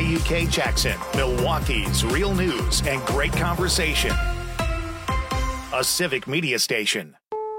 WK Jackson, Milwaukee's real news and great conversation. A Civic Media station.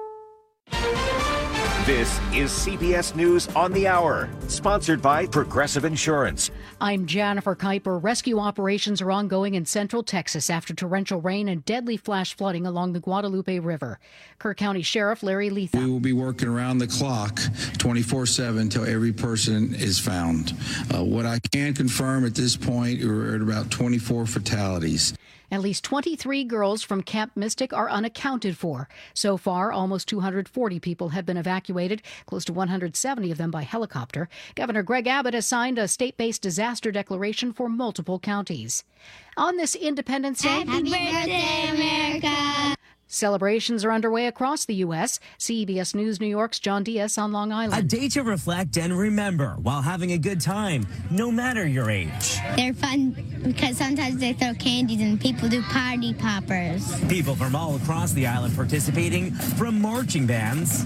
This is CBS News on the Hour, sponsored by Progressive Insurance. I'm Jennifer Kuiper. Rescue operations are ongoing in central Texas after torrential rain and deadly flash flooding along the Guadalupe River. Kerr County Sheriff Larry Letha. We will be working around the clock 24/7 until every person is found. What I can confirm at this point, we're at about 24 fatalities. At least 23 girls from Camp Mystic are unaccounted for. So far, almost 240 people have been evacuated, close to 170 of them by helicopter. Governor Greg Abbott has signed a state-based disaster declaration for multiple counties. On this Independence Day, Happy birthday, America! Celebrations are underway across the U.S. CBS News New York's John Diaz on Long Island. A day to reflect and remember while having a good time, no matter your age. They're fun because sometimes they throw candies and people do party poppers. People from all across the island participating, from marching bands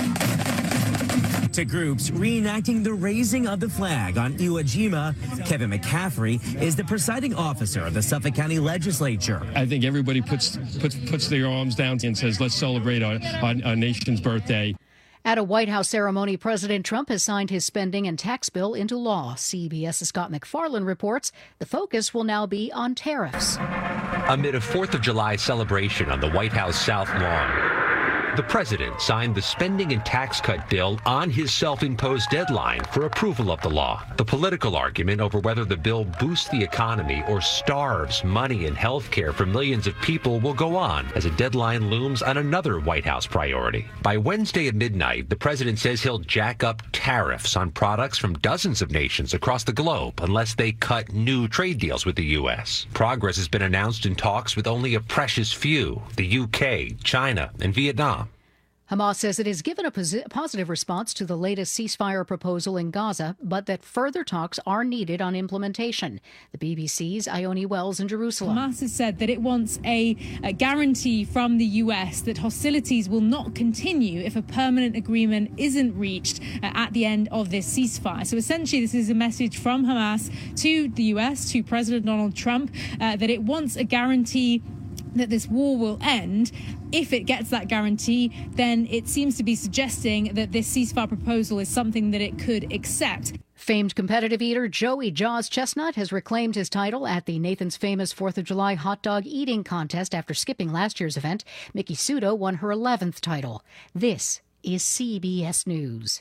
to groups reenacting the raising of the flag on Iwo Jima. Kevin McCaffrey is the presiding officer of the Suffolk County Legislature. I think everybody puts their arms down and says, let's celebrate our nation's birthday. At a White House ceremony, President Trump has signed his spending and tax bill into law. CBS's Scott McFarland reports the focus will now be on tariffs. Amid a 4th of July celebration on the White House South Lawn, the president signed the spending and tax cut bill on his self-imposed deadline for approval of the law. The political argument over whether the bill boosts the economy or starves money and health care for millions of people will go on as a deadline looms on another White House priority. By Wednesday at midnight, the president says he'll jack up tariffs on products from dozens of nations across the globe unless they cut new trade deals with the U.S. Progress has been announced in talks with only a precious few, the U.K., China, and Vietnam. Hamas says it has given a positive response to the latest ceasefire proposal in Gaza, but that further talks are needed on implementation. The BBC's Ione Wells in Jerusalem. Hamas has said that it wants a guarantee from the U.S. that hostilities will not continue if a permanent agreement isn't reached at the end of this ceasefire. So essentially, this is a message from Hamas to the U.S., to President Donald Trump, that it wants a guarantee that this war will end. If it gets that guarantee, then it seems to be suggesting that this ceasefire proposal is something that it could accept. Famed competitive eater Joey Jaws Chestnut has reclaimed his title at the Nathan's Famous 4th of July hot dog eating contest after skipping last year's event. Mickey Sudo won her 11th title. This is CBS News.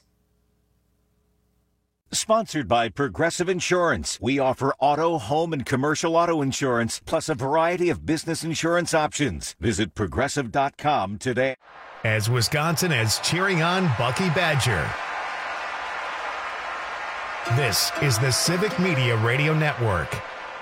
Sponsored by Progressive Insurance. We offer auto, home, and commercial auto insurance, plus a variety of business insurance options. Visit Progressive.com today. As Wisconsin is cheering on Bucky Badger. This is the Civic Media Radio Network.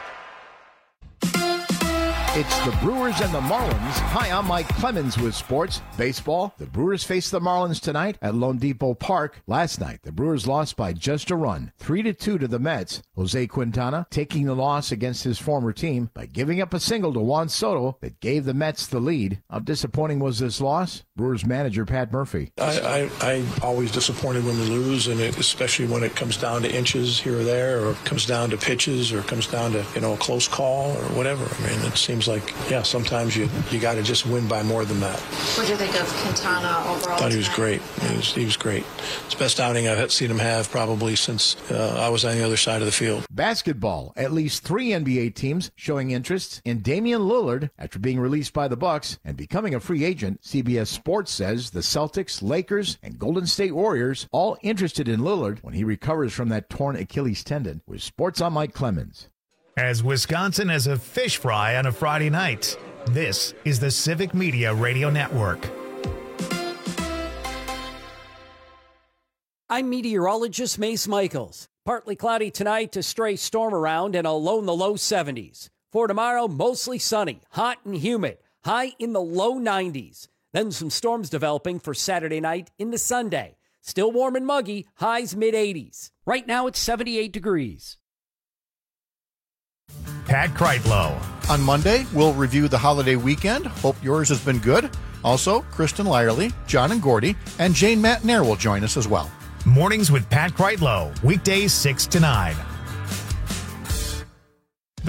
It's the Brewers and the Marlins. Hi, I'm Mike Clemens with sports. Baseball, the Brewers face the Marlins tonight at Lone Depot Park. Last night, the Brewers lost by just a run, 3-2 to the Mets. Jose Quintana taking the loss against his former team by giving up a single to Juan Soto that gave the Mets the lead. How disappointing was this loss? Brewers manager Pat Murphy. I'm always disappointed when we lose, and especially when it comes down to inches here or there, or it comes down to pitches, or it comes down to a close call or whatever. I mean, it seems like, sometimes you got to just win by more than that. What do you think of Quintana overall? I thought he was great. He was great. It's the best outing I've seen him have probably since I was on the other side of the field. Basketball, at least 3 NBA teams showing interest in Damian Lillard after being released by the Bucks and becoming a free agent. CBS Sports says the Celtics, Lakers, and Golden State Warriors all interested in Lillard when he recovers from that torn Achilles tendon. With Sports, I'm Mike Clemens. As Wisconsin has a fish fry on a Friday night, this is the Civic Media Radio Network. I'm meteorologist Mace Michaels. Partly cloudy tonight to stray storm around and a low in the low 70s. For tomorrow, mostly sunny, hot and humid, high in the low 90s. Then some storms developing for Saturday night into Sunday. Still warm and muggy, highs mid-80s. Right now it's 78 degrees. Pat Kreitlow. On Monday, we'll review the holiday weekend. Hope yours has been good. Also, Kristen Lyerly, John and Gordy, and Jane Matnair will join us as well. Mornings with Pat Kreitlow. Weekdays 6 to 9.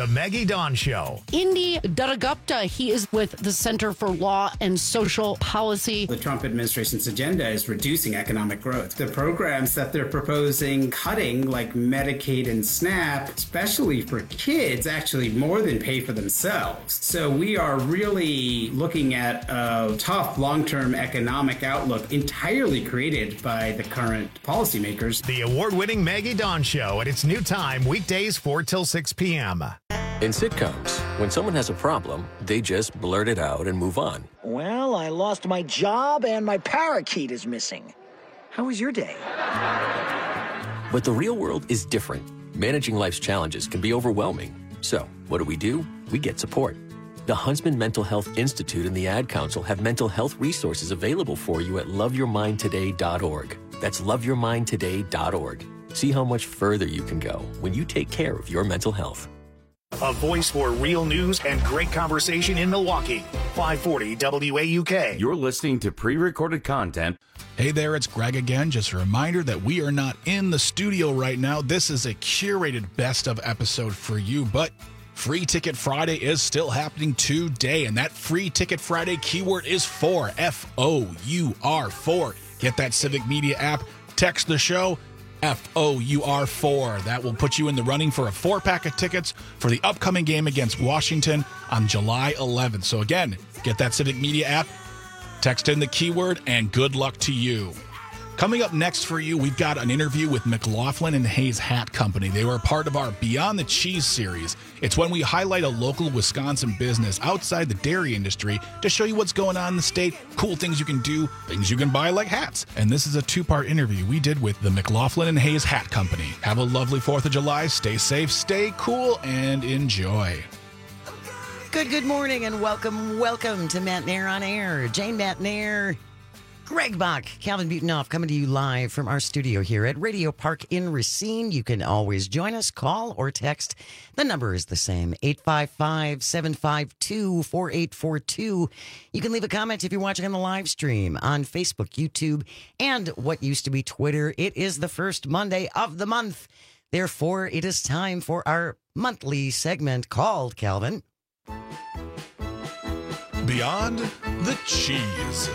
The Maggie Dawn Show. Indy Duragupta, he is with the Center for Law and Social Policy. The Trump administration's agenda is reducing economic growth. The programs that they're proposing cutting, like Medicaid and SNAP, especially for kids, actually more than pay for themselves. So we are really looking at a tough long-term economic outlook entirely created by the current policymakers. The award-winning Maggie Dawn Show at its new time, weekdays 4 till 6 p.m. In sitcoms, when someone has a problem, they just blurt it out and move on. Well, I lost my job and my parakeet is missing. How was your day? But the real world is different. Managing life's challenges can be overwhelming. So, what do? We get support. The Huntsman Mental Health Institute and the Ad Council have mental health resources available for you at loveyourmindtoday.org. That's loveyourmindtoday.org. See how much further you can go when you take care of your mental health. A voice for real news and great conversation in Milwaukee. 540 WAUK. You're listening to pre-recorded content. Hey there, it's Greg again. Just a reminder that we are not in the studio right now. This is a curated best of episode for you, but Free Ticket Friday is still happening today, and that Free Ticket Friday keyword is FOUR, F-O-U-R, 4. Get that Civic Media app, text the show, FOUR4. That will put you in the running for a 4-pack of tickets for the upcoming game against Washington on July 11th. So again, get that Civic Media app, text in the keyword, and good luck to you. Coming up next for you, we've got an interview with McLaughlin and Hayes Hat Company. They were a part of our Beyond the Cheese series. It's when we highlight a local Wisconsin business outside the dairy industry to show you what's going on in the state, cool things you can do, things you can buy like hats. And this is a 2-part interview we did with the McLaughlin and Hayes Hat Company. Have a lovely 4th of July. Stay safe, stay cool, and enjoy. Good morning and welcome to Matt Nair on Air. Jane Matt Nair, Greg Bach, Calvin Butonoff coming to you live from our studio here at Radio Park in Racine. You can always join us, call or text. The number is the same, 855-752-4842. You can leave a comment if you're watching on the live stream on Facebook, YouTube, and what used to be Twitter. It is the first Monday of the month. Therefore, it is time for our monthly segment called, Calvin, Beyond the Cheese.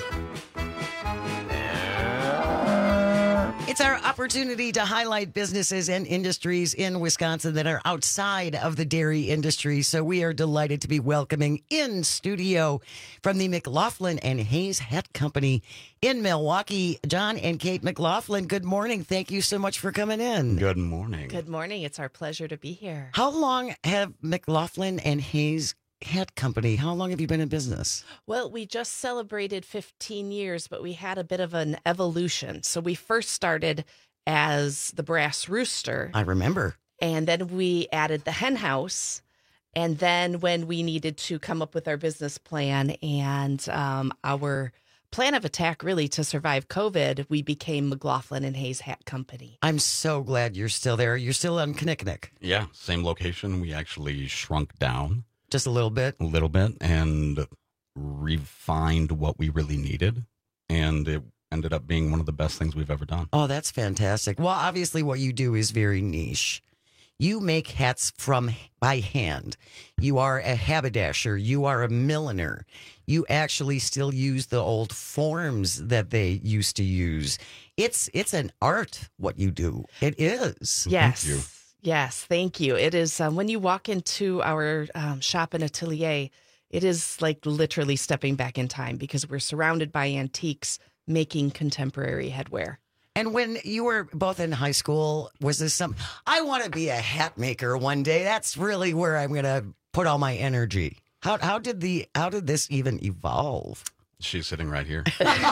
It's our opportunity to highlight businesses and industries in Wisconsin that are outside of the dairy industry. So we are delighted to be welcoming in studio from the McLaughlin and Hayes Hat Company in Milwaukee, John and Kate McLaughlin. Good morning. Thank you so much for coming in. Good morning. Good morning. It's our pleasure to be here. How long have McLaughlin and Hayes Hat Company, how long have you been in business? Well, we just celebrated 15 years, but we had a bit of an evolution. So we first started as the Brass Rooster. I remember. And then we added the Hen House. And then when we needed to come up with our business plan and our plan of attack, really, to survive COVID, we became McLaughlin and Hayes Hat Company. I'm so glad you're still there. You're still on Kinnickinnick. Yeah, same location. We actually shrunk down. Just a little bit? A little bit, and refined what we really needed. And it ended up being one of the best things we've ever done. Oh, that's fantastic. Well, obviously what you do is very niche. You make hats by hand. You are a haberdasher. You are a milliner. You actually still use the old forms that they used to use. It's an art, what you do. It is. Yes. Thank you. Yes, thank you. It is when you walk into our shop and atelier, it is like literally stepping back in time because we're surrounded by antiques making contemporary headwear. And when you were both in high school, was this I want to be a hat maker one day. That's really where I'm going to put all my energy. How did this even evolve? She's sitting right here.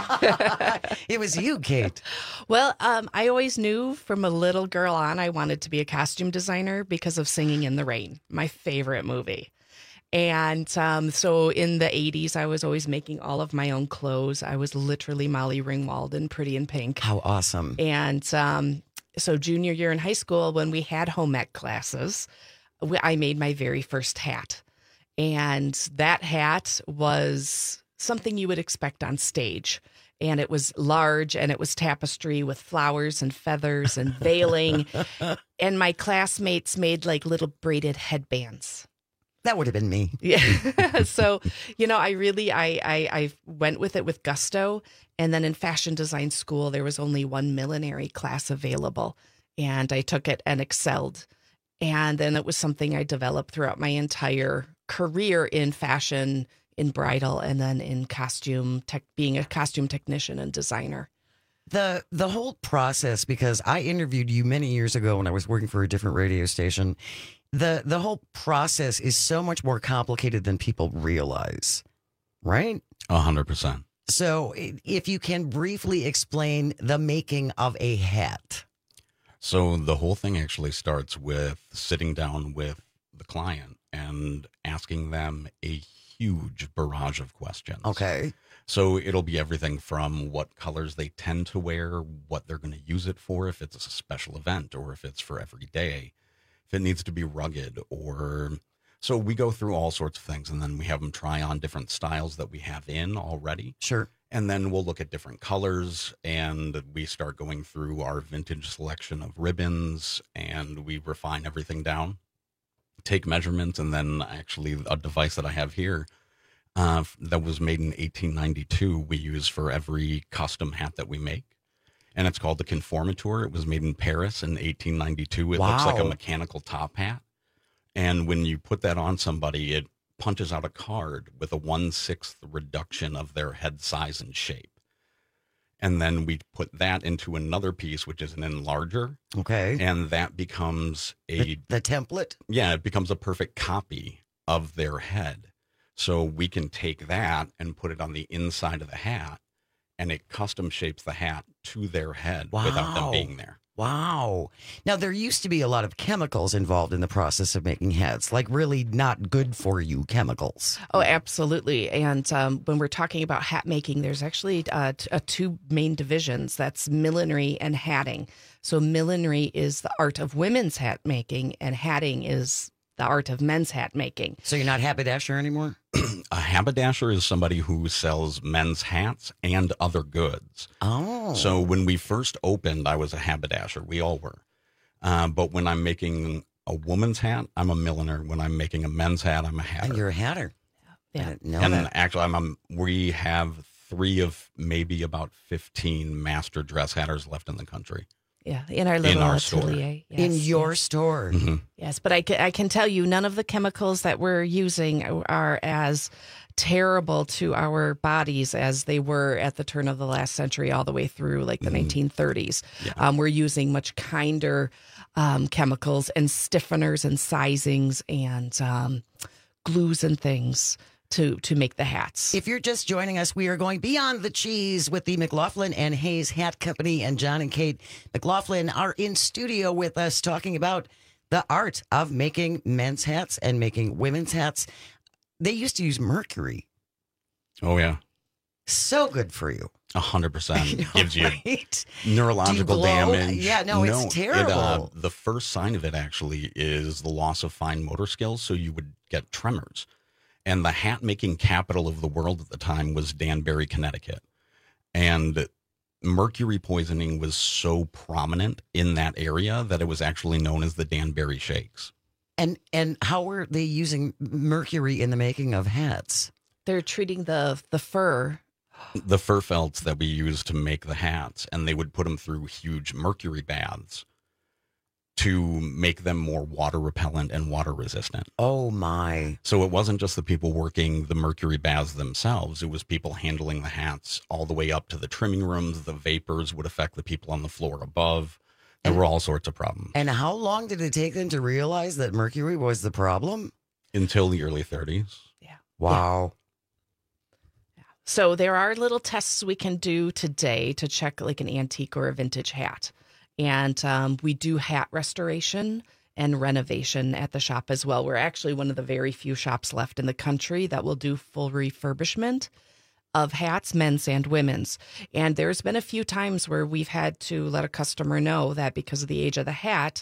It was you, Kate. Well, I always knew from a little girl on I wanted to be a costume designer because of Singing in the Rain, my favorite movie. And so in the 80s, I was always making all of my own clothes. I was literally Molly Ringwald in Pretty in Pink. How awesome. And so junior year in high school, when we had home ec classes, I made my very first hat. And that hat was something you would expect on stage. and it was large, and it was tapestry with flowers and feathers and veiling. And my classmates made like little braided headbands. That would have been me. Yeah. So, I went with it with gusto. And then in fashion design school, there was only one millinery class available. And I took it and excelled. And then it was something I developed throughout my entire career in fashion, in bridal, and then in costume, being a costume technician and designer. The whole process, because I interviewed you many years ago when I was working for a different radio station, the whole process is so much more complicated than people realize, right? 100%. So if you can briefly explain the making of a hat. So the whole thing actually starts with sitting down with the client and asking them a huge barrage of questions. Okay. So it'll be everything from what colors they tend to wear, what they're going to use it for, if it's a special event or if it's for every day, if it needs to be rugged or... So we go through all sorts of things, and then we have them try on different styles that we have in already. Sure. And then we'll look at different colors, and we start going through our vintage selection of ribbons, and we refine everything down, take measurements, and then actually a device that I have here that was made in 1892 we use for every custom hat that we make. And it's called the Conformateur. It was made in Paris in 1892. It looks like a mechanical top hat. And when you put that on somebody, it punches out a card with a 1/6 reduction of their head size and shape. And then we put that into another piece, which is an enlarger. Okay. And that becomes the template? Yeah, it becomes a perfect copy of their head. So we can take that and put it on the inside of the hat, and it custom shapes the hat to their head without them being there. Wow. Now, there used to be a lot of chemicals involved in the process of making hats, like really not good for you chemicals. Oh, absolutely. And when we're talking about hat making, there's actually two main divisions. That's millinery and hatting. So millinery is the art of women's hat making, and hatting is the art of men's hat making. So you're not haberdasher anymore? A haberdasher is somebody who sells men's hats and other goods. Oh. So when we first opened, I was a haberdasher. We all were. But when I'm making a woman's hat, I'm a milliner. When I'm making a men's hat, I'm a hatter. And you're a hatter. Yeah. And actually, we have 3 of maybe about 15 master dress hatters left in the country. Yeah, in our little atelier. Store. Yes, in your store. Mm-hmm. Yes, but I can tell you none of the chemicals that we're using are as terrible to our bodies as they were at the turn of the last century all the way through like the 1930s. Yeah. We're using much kinder chemicals and stiffeners and sizings and glues and things to make the hats. If you're just joining us, we are going beyond the cheese with the McLaughlin and Hayes Hat Company, and John and Kate McLaughlin are in studio with us talking about the art of making men's hats and making women's hats. They used to use mercury. Oh, yeah. So good for you. 100%. Gives you right? neurological damage. Yeah, no, it's terrible. The first sign of it actually is the loss of fine motor skills, so you would get tremors. And the hat-making capital of the world at the time was Danbury, Connecticut. And mercury poisoning was so prominent in that area that it was actually known as the Danbury Shakes. And how were they using mercury in the making of hats? They're treating the fur. The fur felts that we use to make the hats, and they would put them through huge mercury baths to make them more water repellent and water resistant. Oh, my. So it wasn't just the people working the mercury baths themselves. It was people handling the hats all the way up to the trimming rooms. The vapors would affect the people on the floor above. There were all sorts of problems. And how long did it take them to realize that mercury was the problem? Until the early 30s. Yeah. Wow. Yeah. So there are little tests we can do today to check like an antique or a vintage hat. And we do hat restoration and renovation at the shop as well. We're actually one of the very few shops left in the country that will do full refurbishment of hats, men's and women's. And there's been a few times where we've had to let a customer know that because of the age of the hat,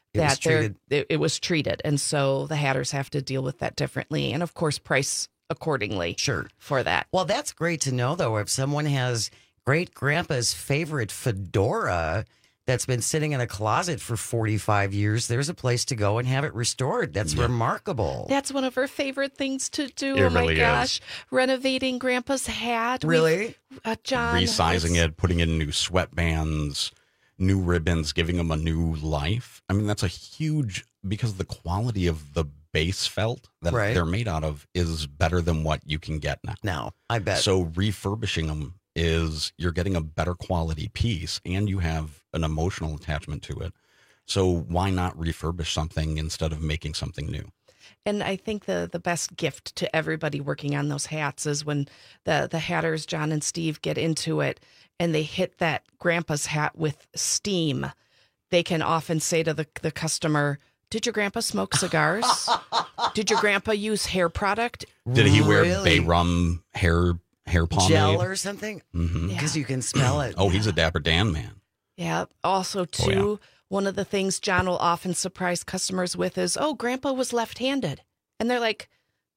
it was treated. And so the hatters have to deal with that differently. And of course, price accordingly for that. Well, that's great to know, though, if someone has great grandpa's favorite fedora that's been sitting in a closet for 45 years, there's a place to go and have it restored. That's remarkable. That's one of her favorite things to do. It oh my really gosh. is. Renovating Grandpa's hat. Really? John. Resizing it, putting in new sweatbands, new ribbons, giving them a new life. I mean, that's a huge, because the quality of the base felt that they're made out of is better than what you can get now. No, I bet. So refurbishing them is you're getting a better quality piece and you have an emotional attachment to it. So why not refurbish something instead of making something new? And I think the best gift to everybody working on those hats is when the hatters, John and Steve, get into it and they hit that grandpa's hat with steam. They can often say to the customer, did your grandpa smoke cigars? Did your grandpa use hair product? Did he wear Bay Rum hair pomade? Gel or something? Because you can smell it. Oh, he's a Dapper Dan man. Yeah. Also, too, one of the things John will often surprise customers with is, oh, grandpa was left-handed. And they're like,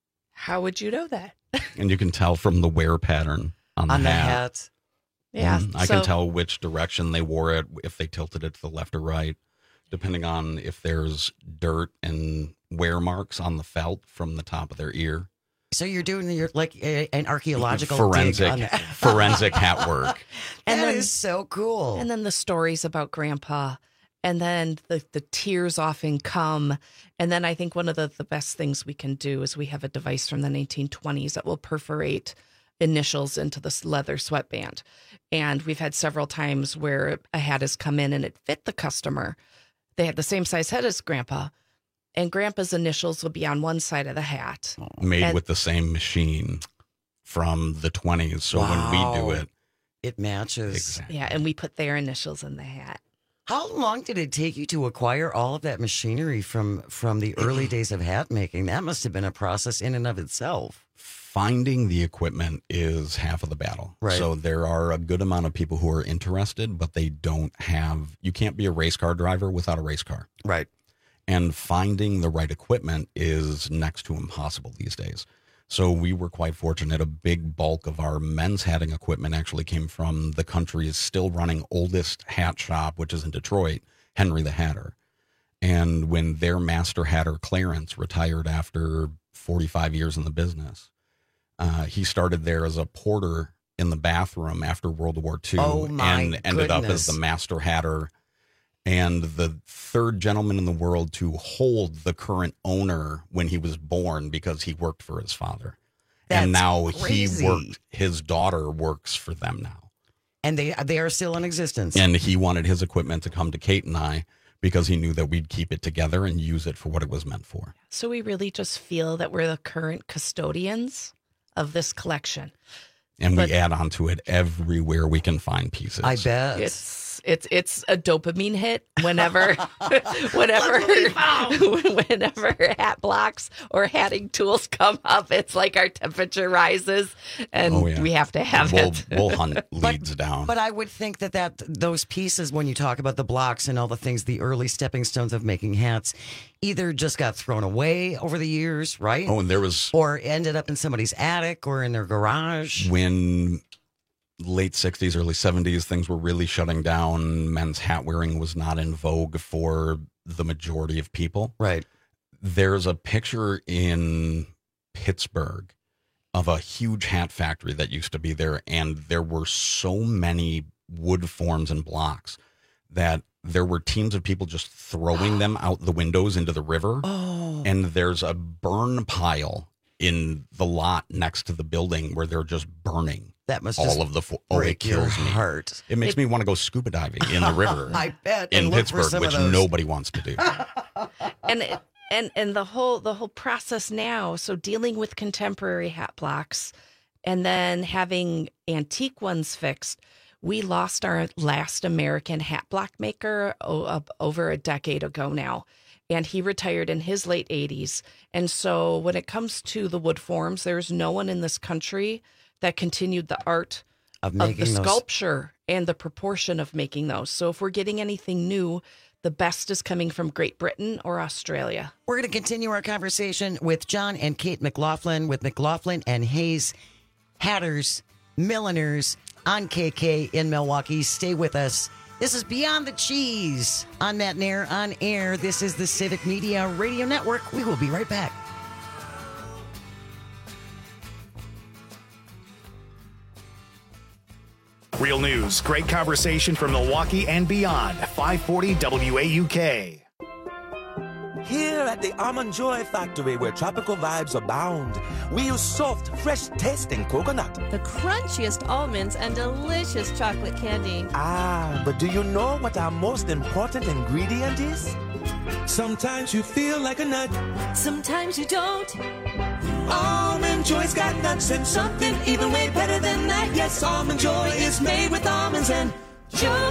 how would you know that? And you can tell from the wear pattern on the hat. Yeah. I can tell which direction they wore it, if they tilted it to the left or right, depending on if there's dirt and wear marks on the felt from the top of their ear. So you're doing an archaeological forensic hat work. And that is so cool. And then the stories about Grandpa, and then the tears often come. And then I think one of the best things we can do is we have a device from the 1920s that will perforate initials into this leather sweatband. And we've had several times where a hat has come in and it fit the customer. They had the same size head as Grandpa. And Grandpa's initials will be on one side of the hat. Made with the same machine from the 20s. So when we do it, it matches. Exactly. Yeah, and we put their initials in the hat. How long did it take you to acquire all of that machinery from the early days of hat making? That must have been a process in and of itself. Finding the equipment is half of the battle. Right. So there are a good amount of people who are interested, but they don't have, you can't be a race car driver without a race car. Right. And finding the right equipment is next to impossible these days. So we were quite fortunate. A big bulk of our men's hatting equipment actually came from the country's still running oldest hat shop, which is in Detroit, Henry the Hatter. And when their master hatter, Clarence, retired after 45 years in the business, he started there as a porter in the bathroom after World War II and ended up as the master hatter and the third gentleman in the world to hold the current owner when he was born because he worked for his father. And now his daughter works for them now. And they are still in existence. And he wanted his equipment to come to Kate and I because he knew that we'd keep it together and use it for what it was meant for. So we really just feel that we're the current custodians of this collection. And we add on to it everywhere we can find pieces. I bet. It's a dopamine hit whenever hat blocks or hatting tools come up. It's like our temperature rises and we have to have it. We'll hunt leads down. But I would think that those pieces, when you talk about the blocks and all the things, the early stepping stones of making hats, either just got thrown away over the years, right? Oh, and there was... Or ended up in somebody's attic or in their garage. When late 60s, early 70s, things were really shutting down. Men's hat wearing was not in vogue for the majority of people. Right. There's a picture in Pittsburgh of a huge hat factory that used to be there, and there were so many wood forms and blocks that there were teams of people just throwing them out the windows into the river. Oh. And there's a burn pile in the lot next to the building where they're just burning. That must all of the it kills me. Heart. It makes me want to go scuba diving in the river. I bet. In Pittsburgh, which nobody wants to do. And the whole process now. So dealing with contemporary hat blocks, and then having antique ones fixed. We lost our last American hat block maker over a decade ago now. And he retired in his late 80s. And so when it comes to the wood forms, there's no one in this country that continued the art of the sculpture and the proportion of making those. So if we're getting anything new, the best is coming from Great Britain or Australia. We're going to continue our conversation with John and Kate McLaughlin with McLaughlin and Hayes Hatters, Milliners, on KK in Milwaukee. Stay with us. This is Beyond the Cheese on Matt Nair on air. This is the Civic Media Radio Network. We will be right back. Real news, great conversation from Milwaukee and beyond. 540 WAUK. Here at the Almond Joy Factory, where tropical vibes abound, we use soft, fresh-tasting coconut. The crunchiest almonds and delicious chocolate candy. Ah, but do you know what our most important ingredient is? Sometimes you feel like a nut. Sometimes you don't. Almond Joy's got nuts and something even way better than that. Yes, Almond Joy is made with almonds and joy.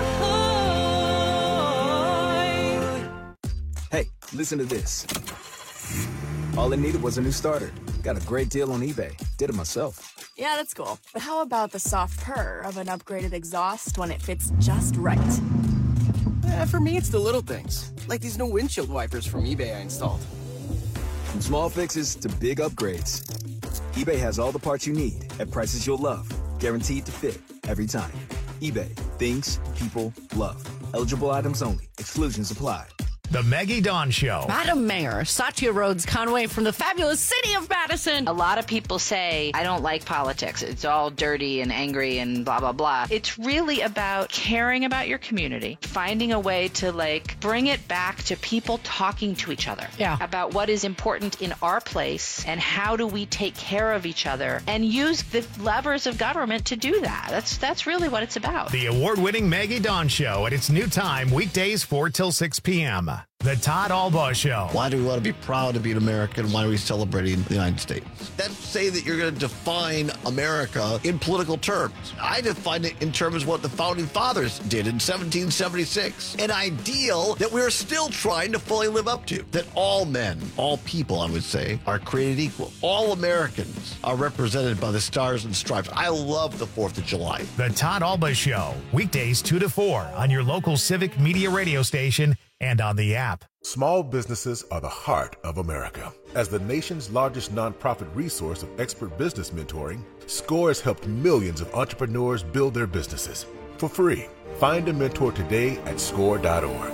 Hey, listen to this. All it needed was a new starter. Got a great deal on eBay. Did it myself. Yeah, that's cool. But how about the soft purr of an upgraded exhaust when it fits just right? For me, it's the little things. Like these new windshield wipers from eBay I installed. From small fixes to big upgrades, eBay has all the parts you need at prices you'll love. Guaranteed to fit every time. eBay. Things people love. Eligible items only. Exclusions apply. The Maggie Dawn Show. Madam Mayor, Satya Rhodes Conway from the fabulous city of Madison. A lot of people say, I don't like politics. It's all dirty and angry and blah, blah, blah. It's really about caring about your community, finding a way to bring it back to people talking to each other about what is important in our place and how do we take care of each other and use the levers of government to do that. That's really what it's about. The award-winning Maggie Dawn Show at its new time, weekdays 4 till 6 p.m. The Todd Albaugh Show. Why do we want to be proud to be an American? Why are we celebrating the United States? That's say that you're going to define America in political terms. I define it in terms of what the Founding Fathers did in 1776. An ideal that we're still trying to fully live up to. That all men, all people, I would say, are created equal. All Americans are represented by the stars and stripes. I love the 4th of July. The Todd Albaugh Show. Weekdays 2 to 4 on your local Civic Media radio station and on the app. Small businesses are the heart of America. As the nation's largest nonprofit resource of expert business mentoring, SCORE has helped millions of entrepreneurs build their businesses for free. Find a mentor today at score.org.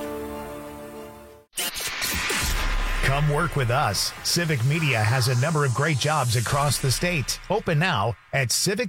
Come work with us. Civic Media has a number of great jobs across the state. Open now at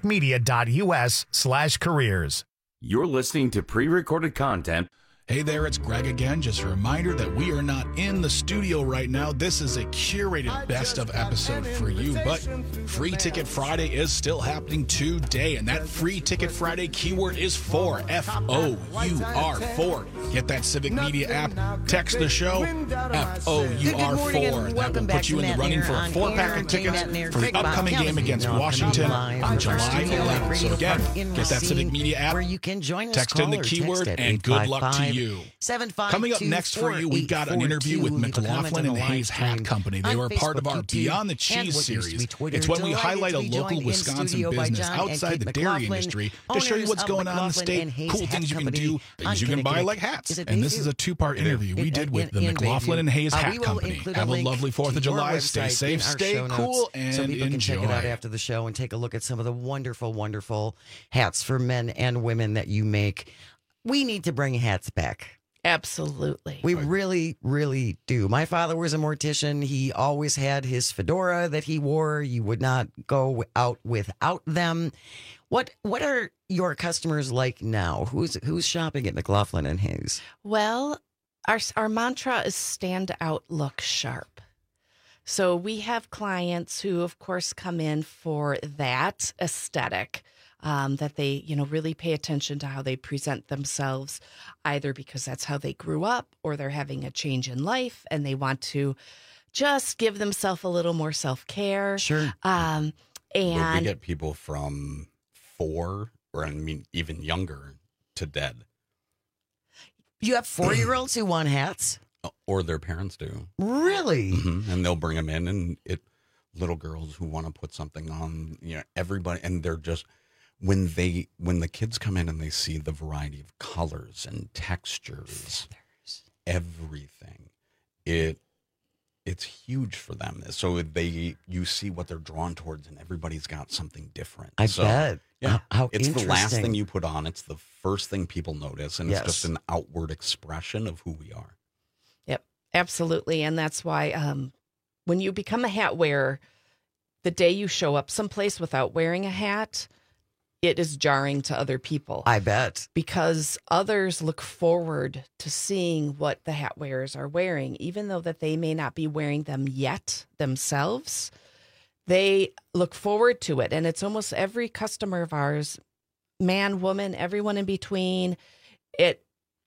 civicmedia.us/careers. You're listening to pre-recorded content. Hey there, it's Greg again. Just a reminder that we are not in the studio right now. This is a curated best of episode for you, but Free Ticket Friday is still happening today, and that Free Ticket Friday keyword is FOUR, F-O-U-R, FOUR. Get that Civic Media app, text the show, F-O-U-R, 4. That will put you in the running for a 4-pack of tickets for the upcoming game against Washington on July 11th. So again, get that Civic Media app, text in the keyword, and good luck to you. Coming up next for you, we got an interview with McLaughlin and Hayes Hat Company. They were part of our Beyond the Cheese series. It's when we highlight a local Wisconsin business outside the dairy industry to show you what's going on in the state, cool things you can do, things you can buy like hats. And this is a 2-part interview we did with the McLaughlin and Hayes Hat Company. Have a lovely 4th of July. Stay safe, stay cool, and so people enjoy. can check it out after the show and take a look at some of the wonderful, wonderful hats for men and women that you make. We need to bring hats back. Absolutely. We really, really do. My father was a mortician. He always had his fedora that he wore. You would not go out without them. What are your customers like now? Who's shopping at McLaughlin and Hayes? Well, our mantra is stand out, look sharp. So we have clients who, of course, come in for that aesthetic. That they, really pay attention to how they present themselves, either because that's how they grew up or they're having a change in life and they want to just give themselves a little more self-care. Sure. And we get people from 4 or even younger to dead. You have 4-year-olds who want hats? Or their parents do. Really? Mm-hmm. And they'll bring them in and little girls who want to put something on, everybody, and they're just... When the kids come in and they see the variety of colors and textures, everything, it it's huge for them. So you see what they're drawn towards, and everybody's got something different. I bet. Yeah, how it's the last interesting. thing you put on. It's the first thing people notice, and Yes. it's just an outward expression of who we are. Yep, absolutely. And that's why when you become a hat wearer, the day you show up someplace without wearing a hat, it is jarring to other people. I bet. Because others look forward to seeing what the hat wearers are wearing, even though that they may not be wearing them yet themselves. They look forward to it. And it's almost every customer of ours, man, woman, everyone in between. It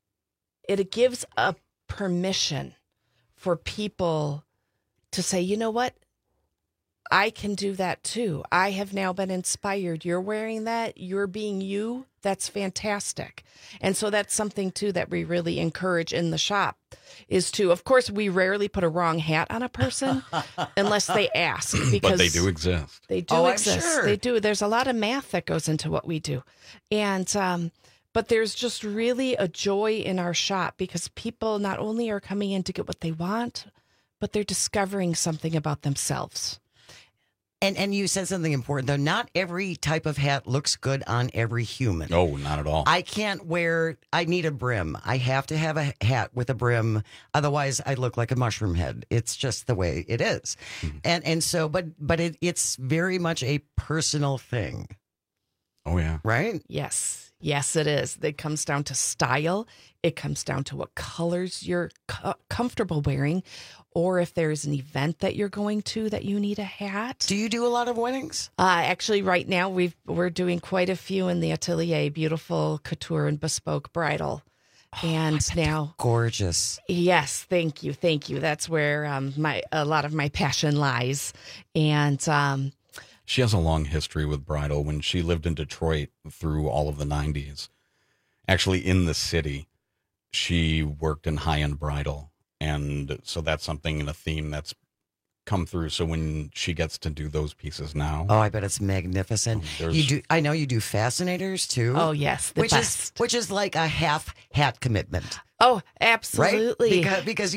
gives a permission for people to say, you know what? I can do that too. I have now been inspired. You're wearing that. You're being you. That's fantastic. And so that's something too that we really encourage in the shop is to, of course, we rarely put a wrong hat on a person unless they ask. Because But they do exist. They do exist. I'm sure. They do. There's a lot of math that goes into what we do. And, but there's just really a joy in our shop because people not only are coming in to get what they want, but they're discovering something about themselves. And you said something important, though. Not every type of hat looks good on every human. No, not at all. I need a brim. I have to have a hat with a brim. Otherwise, I look like a mushroom head. It's just the way it is. And so, but it's very much a personal thing. Oh, yeah. Right? Yes. Yes, it is. It comes down to style. It comes down to what colors you're comfortable wearing, or if there's an event that you're going to that you need a hat. Do you do a lot of weddings? Actually, right now we're doing quite a few in the atelier. Beautiful couture and bespoke bridal. And now, gorgeous. Yes, thank you. That's where a lot of my passion lies. And she has a long history with bridal. When she lived in Detroit through all of the 90s, actually in the city, she worked in high-end bridal. And so that's something in a theme that's come through. So when she gets to do those pieces now. Oh, I bet it's magnificent. I know you do fascinators too. Oh, yes. Which is like a half hat commitment. Oh, absolutely. Right? Because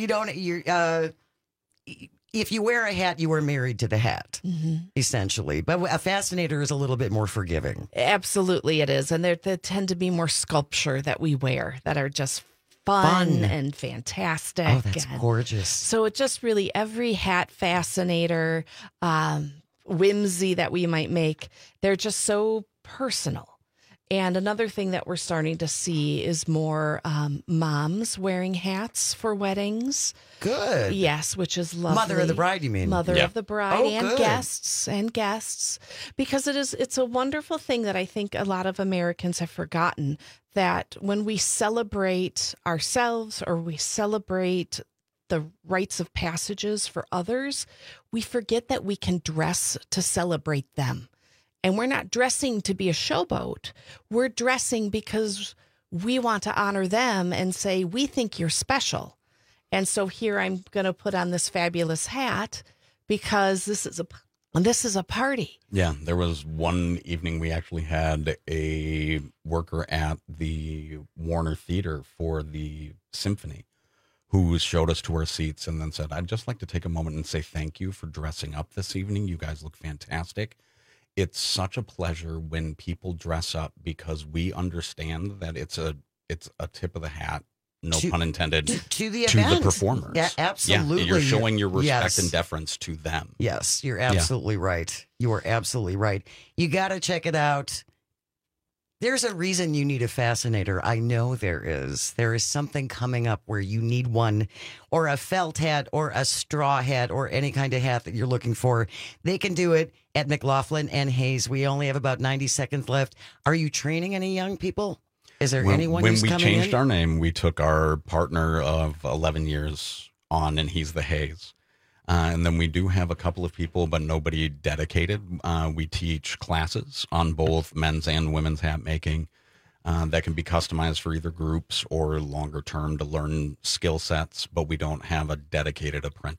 if you wear a hat, you are married to the hat, essentially. But a fascinator is a little bit more forgiving. Absolutely, it is. And there tend to be more sculpture that we wear that are just fun and fantastic. Oh, that's gorgeous. So it just really, every hat fascinator, whimsy that we might make, they're just so personal. And another thing that we're starting to see is more moms wearing hats for weddings. Good. Yes, which is lovely. Mother of the bride, you mean? Mother of the bride and good. guests. Because it's a wonderful thing that I think a lot of Americans have forgotten, that when we celebrate ourselves or we celebrate the rites of passages for others, we forget that we can dress to celebrate them. And we're not dressing to be a showboat. We're dressing because we want to honor them and say, we think you're special. And so here I'm going to put on this fabulous hat because this is a party. Yeah, there was one evening we actually had a worker at the Warner Theater for the symphony who showed us to our seats and then said, I'd just like to take a moment and say thank you for dressing up this evening. You guys look fantastic. It's such a pleasure when people dress up because we understand that it's a tip of the hat, no pun intended, to the performers. Yeah, absolutely. Yeah, you're showing your respect Yes. and deference to them. Yes, you're absolutely right. You are absolutely right. You got to check it out. There's a reason you need a fascinator. I know there is. There is something coming up where you need one, or a felt hat, or a straw hat, or any kind of hat that you're looking for. They can do it at McLaughlin and Hayes. We only have about 90 seconds left. Are you training any young people? Is there anyone who's coming in? When we changed our name, we took our partner of 11 years on, and he's the Hayes. And then we do have a couple of people, but nobody dedicated. We teach classes on both men's and women's hat making that can be customized for either groups or longer term to learn skill sets, but we don't have a dedicated apprentice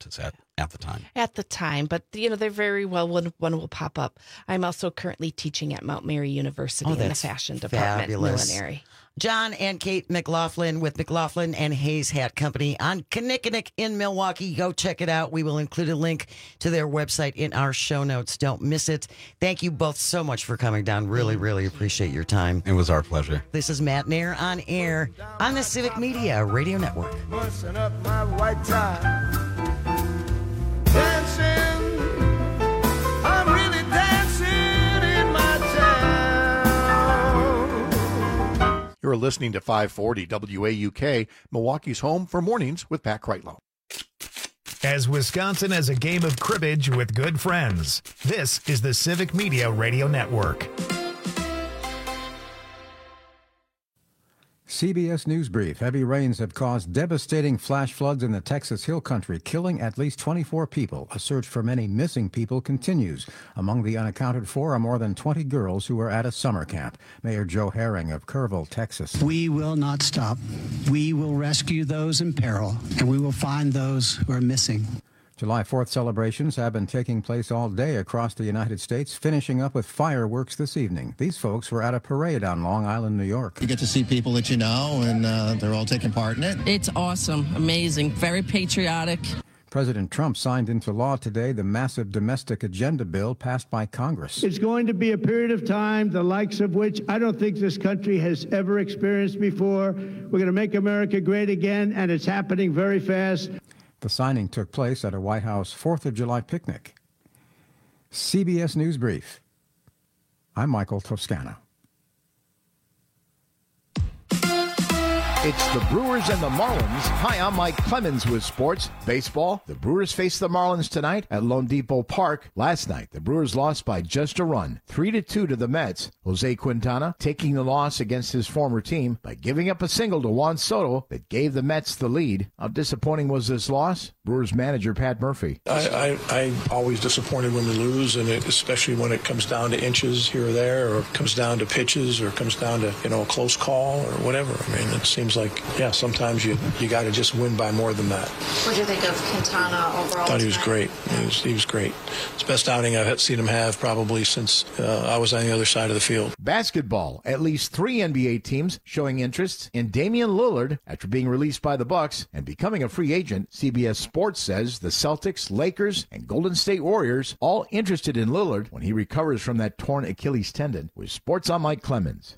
at the time. At the time, but they're very well one will pop up. I'm also currently teaching at Mount Mary University in the fashion department, millinery. John and Kate McLaughlin with McLaughlin and Hayes Hat Company on Kinnickinnick in Milwaukee. Go check it out. We will include a link to their website in our show notes. Don't miss it. Thank you both so much for coming down. Really, really appreciate your time. It was our pleasure. This is Matt Nair on air on the Civic Media Radio Network. Busting up my white tie, dancing, I'm really dancing in my town. You're listening to 540 WAUK, Milwaukee's home for mornings with Pat Kreitlow. As Wisconsin as a game of cribbage with good friends, this is the Civic Media Radio Network. CBS News Brief. Heavy rains have caused devastating flash floods in the Texas Hill Country, killing at least 24 people. A search for many missing people continues. Among the unaccounted for are more than 20 girls who were at a summer camp. Mayor Joe Herring of Kerrville, Texas. We will not stop. We will rescue those in peril, and we will find those who are missing. July 4th celebrations have been taking place all day across the United States, finishing up with fireworks this evening. These folks were at a parade on Long Island, New York. You get to see people that you know, and they're all taking part in it. It's awesome, amazing, very patriotic. President Trump signed into law today the massive domestic agenda bill passed by Congress. It's going to be a period of time, the likes of which I don't think this country has ever experienced before. We're going to make America great again, and it's happening very fast. The signing took place at a White House 4th of July picnic. CBS News Brief. I'm Michael Toscano. It's the Brewers and the Marlins. Hi, I'm Mike Clemens with sports. Baseball. The Brewers face the Marlins tonight at Lone Depot Park. Last night, the Brewers lost by just a run, 3-2 to the Mets. Jose Quintana taking the loss against his former team by giving up a single to Juan Soto that gave the Mets the lead. How disappointing was this loss? Brewers manager Pat Murphy. I'm always disappointed when we lose, and especially when it comes down to inches here or there, or it comes down to pitches, or it comes down to a close call or whatever. I mean, it seems like, sometimes you got to just win by more than that. What do you think of Quintana overall? I thought he was great. He was great. It's the best outing I've seen him have probably since I was on the other side of the field. Basketball. At least 3 NBA teams showing interest in Damian Lillard after being released by the Bucks and becoming a free agent. CBS Sports says the Celtics, Lakers, and Golden State Warriors all interested in Lillard when he recovers from that torn Achilles tendon. With sports, I'm Mike Clemens.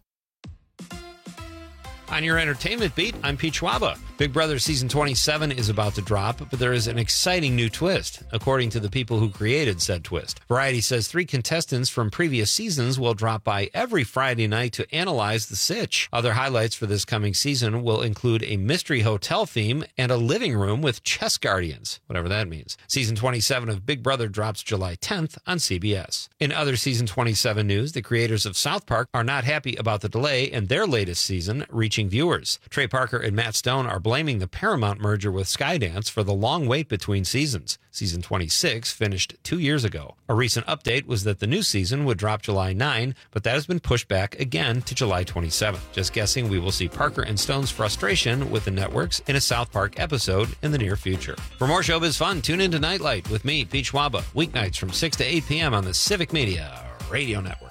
On your entertainment beat, I'm Pete Schwaba. Big Brother Season 27 is about to drop, but there is an exciting new twist, according to the people who created said twist. Variety says 3 contestants from previous seasons will drop by every Friday night to analyze the sitch. Other highlights for this coming season will include a mystery hotel theme and a living room with chess guardians, whatever that means. Season 27 of Big Brother drops July 10th on CBS. In other Season 27 news, the creators of South Park are not happy about the delay in their latest season reaching viewers. Trey Parker and Matt Stone are blaming the Paramount merger with Skydance for the long wait between seasons. Season 26 finished 2 years ago. A recent update was that the new season would drop July 9, but that has been pushed back again to July 27. Just guessing we will see Parker and Stone's frustration with the networks in a South Park episode in the near future. For more showbiz fun, tune into Nightlight with me, Pete Schwaba, weeknights from 6 to 8 p.m. on the Civic Media Radio Network.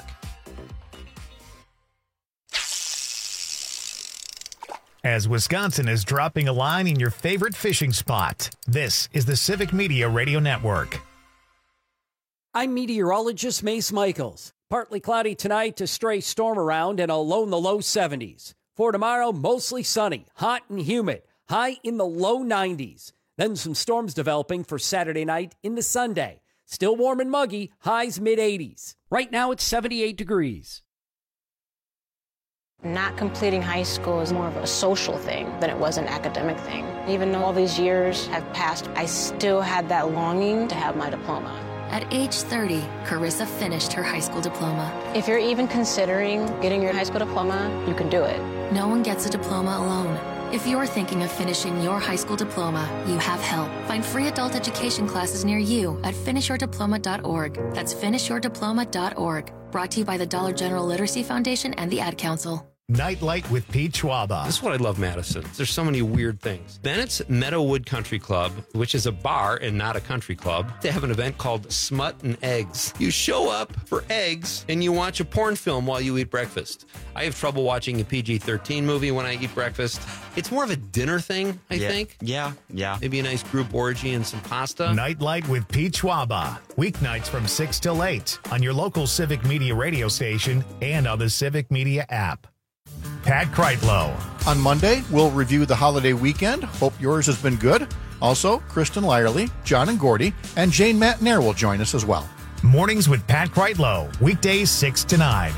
As Wisconsin is dropping a line in your favorite fishing spot, this is the Civic Media Radio Network. I'm meteorologist Mace Michaels. Partly cloudy tonight to stray storm around and a low in the low 70s. For tomorrow, mostly sunny, hot and humid, high in the low 90s. Then some storms developing for Saturday night into Sunday. Still warm and muggy, highs mid-80s. Right now it's 78 degrees. Not completing high school is more of a social thing than it was an academic thing. Even though all these years have passed, I still had that longing to have my diploma. At age 30, Carissa finished her high school diploma. If you're even considering getting your high school diploma, you can do it. No one gets a diploma alone. If you're thinking of finishing your high school diploma, you have help. Find free adult education classes near you at finishyourdiploma.org. That's finishyourdiploma.org. Brought to you by the Dollar General Literacy Foundation and the Ad Council. Nightlight with Pete Schwaba. This is what I love, Madison. There's so many weird things. Bennett's Meadowood Country Club, which is a bar and not a country club, they have an event called Smut and Eggs. You show up for eggs and you watch a porn film while you eat breakfast. I have trouble watching a PG-13 movie when I eat breakfast. It's more of a dinner thing, I think. Yeah. Maybe a nice group orgy and some pasta. Nightlight with Pete Schwaba. Weeknights from 6 till 8 on your local Civic Media radio station and on the Civic Media app. Pat Kreitlow. On Monday, we'll review the holiday weekend. Hope yours has been good. Also, Kristen Lyerly, John and Gordy, and Jane Matnair will join us as well. Mornings with Pat Kreitlow. Weekdays 6 to 9.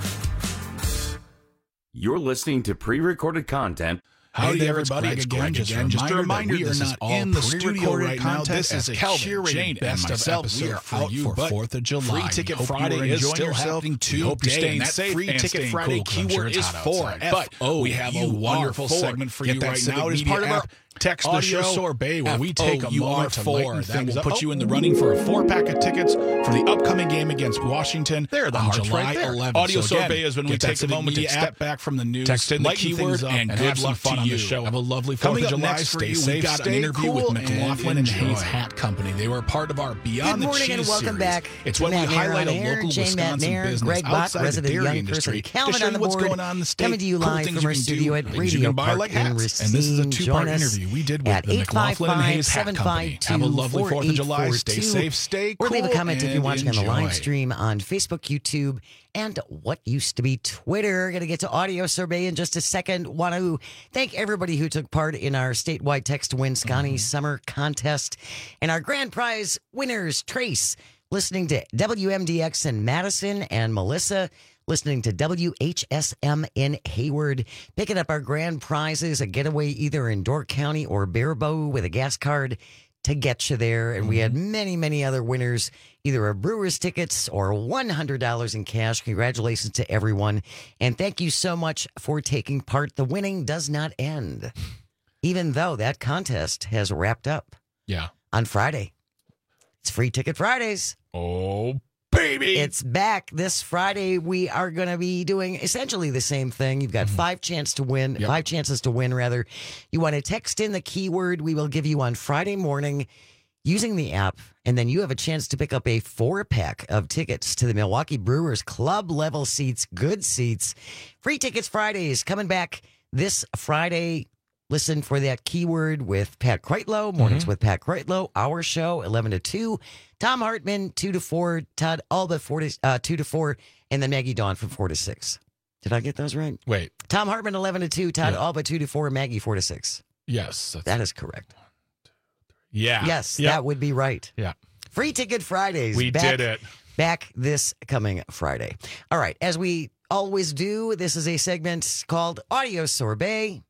You're listening to pre-recorded content. Howdy, everybody. It's Greg again. Just a reminder, we are not in the studio right now. This is a curated best of episode for you, but 4th of July. Free Ticket Friday is still happening today. Hope you're staying safe. Free Ticket Friday keyword is for. But we have a wonderful segment for you right now. It is part of our Text the show sorbet, where we take a moment to lighten things up. Put you in the running for a 4-pack of tickets for the upcoming game against Washington on July 11th. Audio sorbet is when we take a moment to step back from the news, text in the keyword, and good luck fun on the show. Have a lovely 4th of July. Stay safe. Got an interview with McLaughlin and Hayes Hat Company. They were part of our Beyond the Cheese series. Good morning and welcome back. It's when we highlight a local Wisconsin business Greg Bott, outside the resident dairy young industry person, Calvin to show on you the what's board, going on in the state. coming to you live from our studio at Radio Park in Racine. And this is a 2-part Join us interview we did with at the McLaughlin and Hayes Hat Company. Have a lovely 4th of July. Stay safe, stay cool, or leave a comment if you're watching on the live enjoy. stream on Facebook, YouTube, and what used to be Twitter. Going to get to Audio Sorbet in just a second. Want to thank everybody who took part in our statewide Text to Win Scotty Summer Contest. And our grand prize winners, Trace, listening to WMDX in Madison, and Melissa, listening to WHSM in Hayward, picking up our grand prizes, a getaway either in Dork County or Barebow with a gas card to get you there. And we had many, many other winners, either a Brewers tickets or $100 in cash. Congratulations to everyone. And thank you so much for taking part. The winning does not end, even though that contest has wrapped up. Yeah. On Friday. It's Free Ticket Fridays. Oh, baby. It's back this Friday. We are going to be doing essentially the same thing. You've got 5 chances to win, rather. You want to text in the keyword we will give you on Friday morning using the app, and then you have a chance to pick up a 4-pack of tickets to the Milwaukee Brewers club level seats, good seats. Free Tickets Fridays coming back this Friday. Listen for that keyword with Pat Kreitlow. Mornings with Pat Kreitlow. Our show, 11 to 2. Tom Hartman, 2 to 4. Todd Alba, 2 to 4. And then Maggie Dawn from 4 to 6. Did I get those right? Wait. Tom Hartman, 11 to 2. Todd Alba, 2 to 4. Maggie, 4 to 6. Yes. That is correct. 1, 2, 3. Yeah. Yes, that would be right. Yeah. Free Ticket Fridays. We did it. Back this coming Friday. All right. As we always do, this is a segment called Audio Sorbet.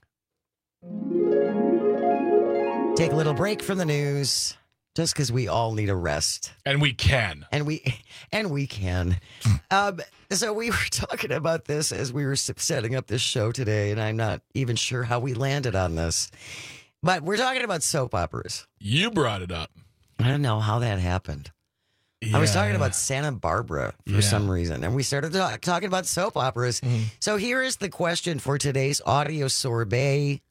Take a little break from the news, just because we all need a rest, and we can, and we can. So we were talking about this as we were setting up this show today, and I'm not even sure how we landed on this, but we're talking about soap operas. You brought it up. I don't know how that happened. Yeah. I was talking about Santa Barbara for some reason, and we started talking about soap operas. So here is the question for today's Audio Sorbet.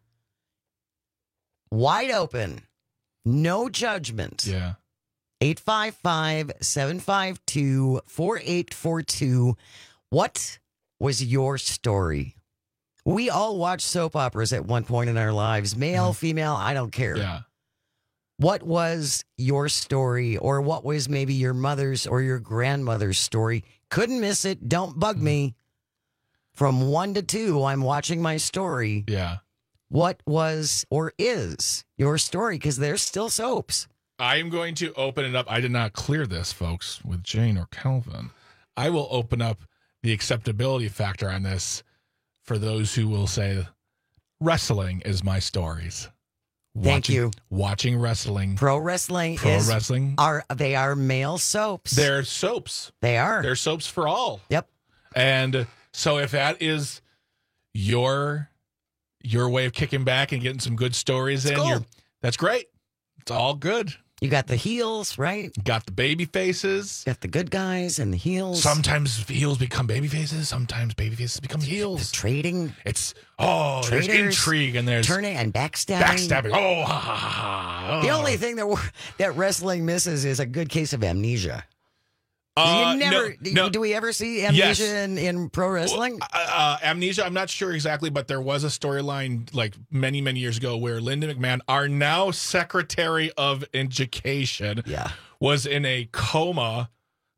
Wide open. No judgment. Yeah. 855-752-4842. What was your story? We all watch soap operas at one point in our lives. Male, female, I don't care. Yeah. What was your story, or what was maybe your mother's or your grandmother's story? Couldn't miss it. Don't bug me. From 1 to 2, I'm watching my story. Yeah. What was or is your story? Because there's still soaps. I am going to open it up. I did not clear this, folks, with Jane or Calvin. I will open up the acceptability factor on this for those who will say wrestling is my stories. Thank you. Watching wrestling. Pro wrestling they are male soaps. They're soaps. They are. They're soaps for all. Yep. And so if that is your way of kicking back and getting some good stories in, cool. That's great. It's all good. You got the heels, right? Got the baby faces. Got the good guys and the heels. Sometimes heels become baby faces. Sometimes baby faces become heels. The trading. There's intrigue and there's turning and backstabbing. Backstabbing. Oh, ha, ha, ha. The only thing that wrestling misses is a good case of amnesia. Do we ever see amnesia in pro wrestling? Amnesia, I'm not sure exactly, but there was a storyline like many, many years ago where Linda McMahon, our now Secretary of Education, was in a coma,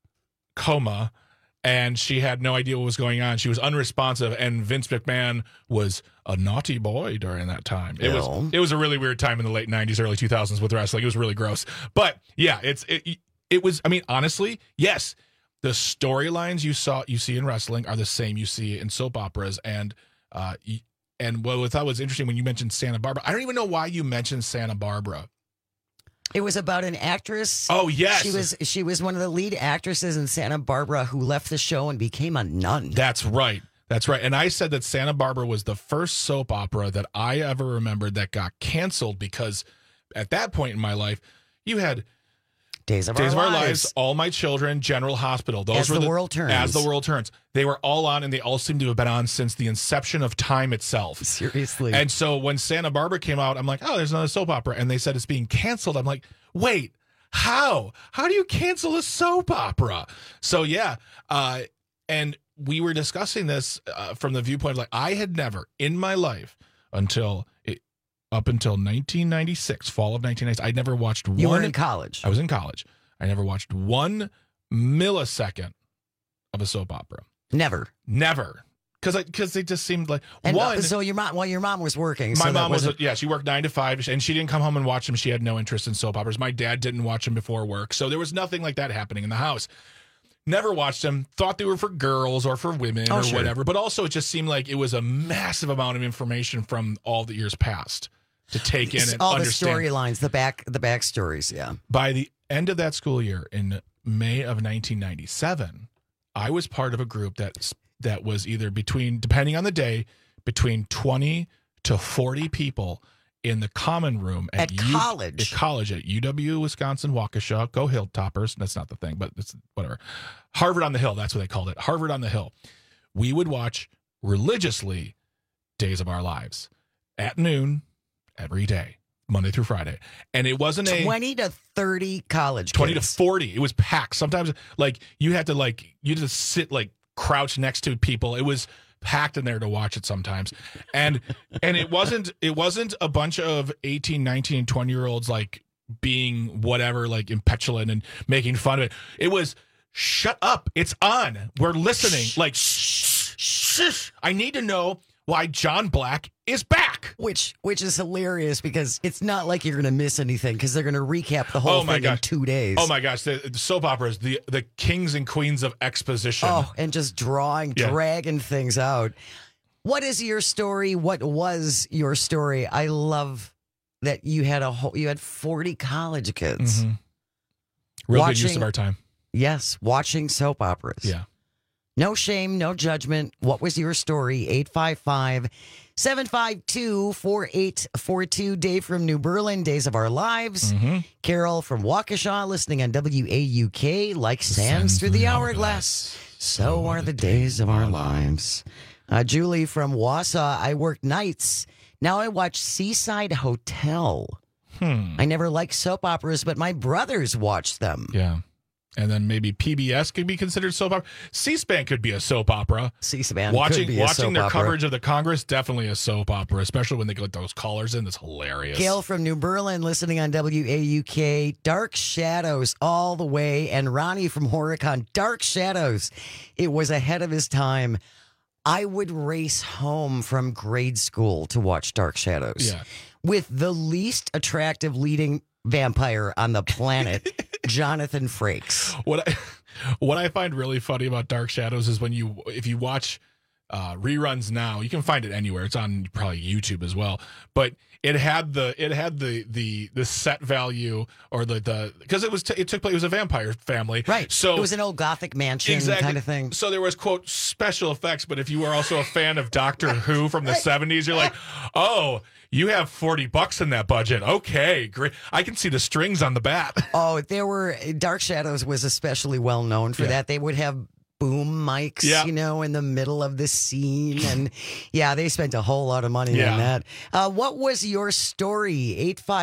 and she had no idea what was going on. She was unresponsive, and Vince McMahon was a naughty boy during that time. It was a really weird time in the late 90s, early 2000s with wrestling. It was really gross. But yeah, it was, I mean, honestly, yes, the storylines you see in wrestling are the same you see in soap operas. And what I thought was interesting when you mentioned Santa Barbara, I don't even know why you mentioned Santa Barbara. It was about an actress. Oh, yes. She was one of the lead actresses in Santa Barbara who left the show and became a nun. That's right. And I said that Santa Barbara was the first soap opera that I ever remembered that got canceled because at that point in my life, you had Days of Our Lives, All My Children, General Hospital. Those were the World Turns. As the World Turns. They were all on, and they all seem to have been on since the inception of time itself. Seriously. And so when Santa Barbara came out, I'm like, oh, there's another soap opera. And they said it's being canceled. I'm like, wait, how? How do you cancel a soap opera? So, yeah. And we were discussing this from the viewpoint of like, I had never in my life up until 1996, fall of 1996, I never watched one. You were in college. I was in college. I never watched 1 millisecond of a soap opera. Never. Because they just seemed like So your mom was working. My mom was she worked 9 to 5, and she didn't come home and watch them. She had no interest in soap operas. My dad didn't watch them before work, so there was nothing like that happening in the house. Never watched them. Thought they were for girls or for women or whatever. But also, it just seemed like it was a massive amount of information from all the years past to take in and all understand. All the storylines, the backstories, yeah. By the end of that school year, in May of 1997, I was part of a group that was either depending on the day, between 20 to 40 people in the common room at college. At college at UW Wisconsin Waukesha. Go Hilltoppers. That's not the thing, but it's whatever. Harvard on the Hill. That's what they called it. Harvard on the Hill. We would watch religiously Days of Our Lives at noon every day, Monday through Friday. And it wasn't 20 to 30 college 20 kids. to 40. It was packed. Sometimes you had to sit crouch next to people. It was packed in there to watch it sometimes. And it wasn't a bunch of 18, 19, 20-year-olds being whatever, impetulant and making fun of it. It was shut up. It's on. We're listening. Shh. I need to know why John Black is back. Which is hilarious because it's not like you're going to miss anything because they're going to recap the whole thing in 2 days. Oh, my gosh. The soap operas, the kings and queens of exposition. Oh, and just dragging things out. What is your story? What was your story? I love that you had 40 college kids. Mm-hmm. Real good use of our time. Yes, watching soap operas. Yeah. No shame, no judgment. What was your story? 855-752-4842. Dave from New Berlin, Days of Our Lives. Mm-hmm. Carol from Waukesha, listening on WAUK. Like sands through the hourglass, so are the days of our lives. Julie from Wausau, I work nights. Now I watch Seaside Hotel. I never liked soap operas, but my brothers watch them. Yeah. And then maybe PBS could be considered soap opera. C-SPAN could be a soap opera. C-SPAN watching could be a soap Watching their opera. coverage of the Congress, definitely a soap opera, especially when they get those callers in. That's hilarious. Gail from New Berlin, listening on WAUK. Dark Shadows all the way. And Ronnie from Horicon. Dark Shadows. It was ahead of his time. I would race home from grade school to watch Dark Shadows. Yeah. With the least attractive leading vampire on the planet, Jonathan Frakes. What I find really funny about Dark Shadows is if you watch reruns now, you can find it anywhere. It's on probably YouTube as well. But it had the set value or because it took place. It was a vampire family, right? So it was an old Gothic mansion kind of thing. So there was quote special effects. But if you were also a fan of Doctor Who from the 70s, you're like, oh. You have $40 in that budget. Okay, great. I can see the strings on the bat. Oh, Dark Shadows was especially well known for that. They would have boom mics, in the middle of the scene. And they spent a whole lot of money on that. What was your story?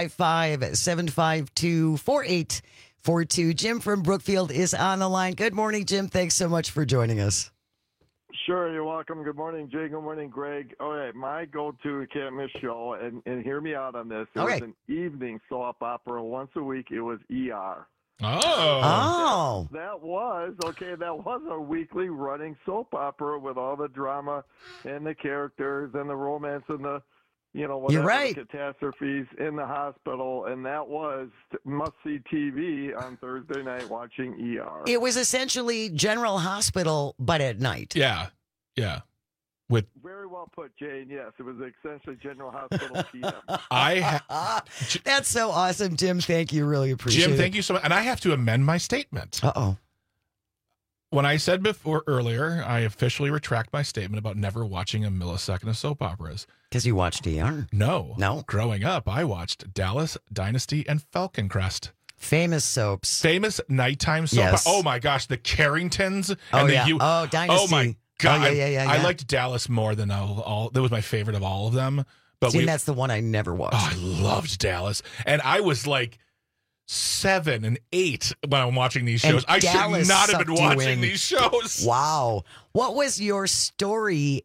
855-752-4842. Jim from Brookfield is on the line. Good morning, Jim. Thanks so much for joining us. Sure, you're welcome. Good morning, Jay. Good morning, Greg. All right, my go-to can't miss show, and hear me out on this. It was an evening soap opera once a week. It was ER. Oh. That was a weekly running soap opera with all the drama and the characters and the romance and the, You're right. catastrophes in the hospital. And that was must-see TV on Thursday night watching ER. It was essentially General Hospital, but at night. Yeah. Very well put, Jane. Yes, it was essentially General Hospital PM. That's so awesome, Jim. Thank you. Really appreciate it. Jim, thank you so much. And I have to amend my statement. Uh-oh. When I said earlier, I officially retract my statement about never watching a millisecond of soap operas. Because you watched ER? No. Growing up, I watched Dallas, Dynasty, and Falcon Crest. Famous soaps. Famous nighttime soap. Yes. Oh, my gosh. The Carringtons. Dynasty. Oh, my God. Yeah. I liked Dallas more than all. That was my favorite of all of them. But that's the one I never watched. Oh, I loved Dallas. And I was like 7 and 8 when I'm watching these shows. I should not have been watching these shows. Wow. What was your story?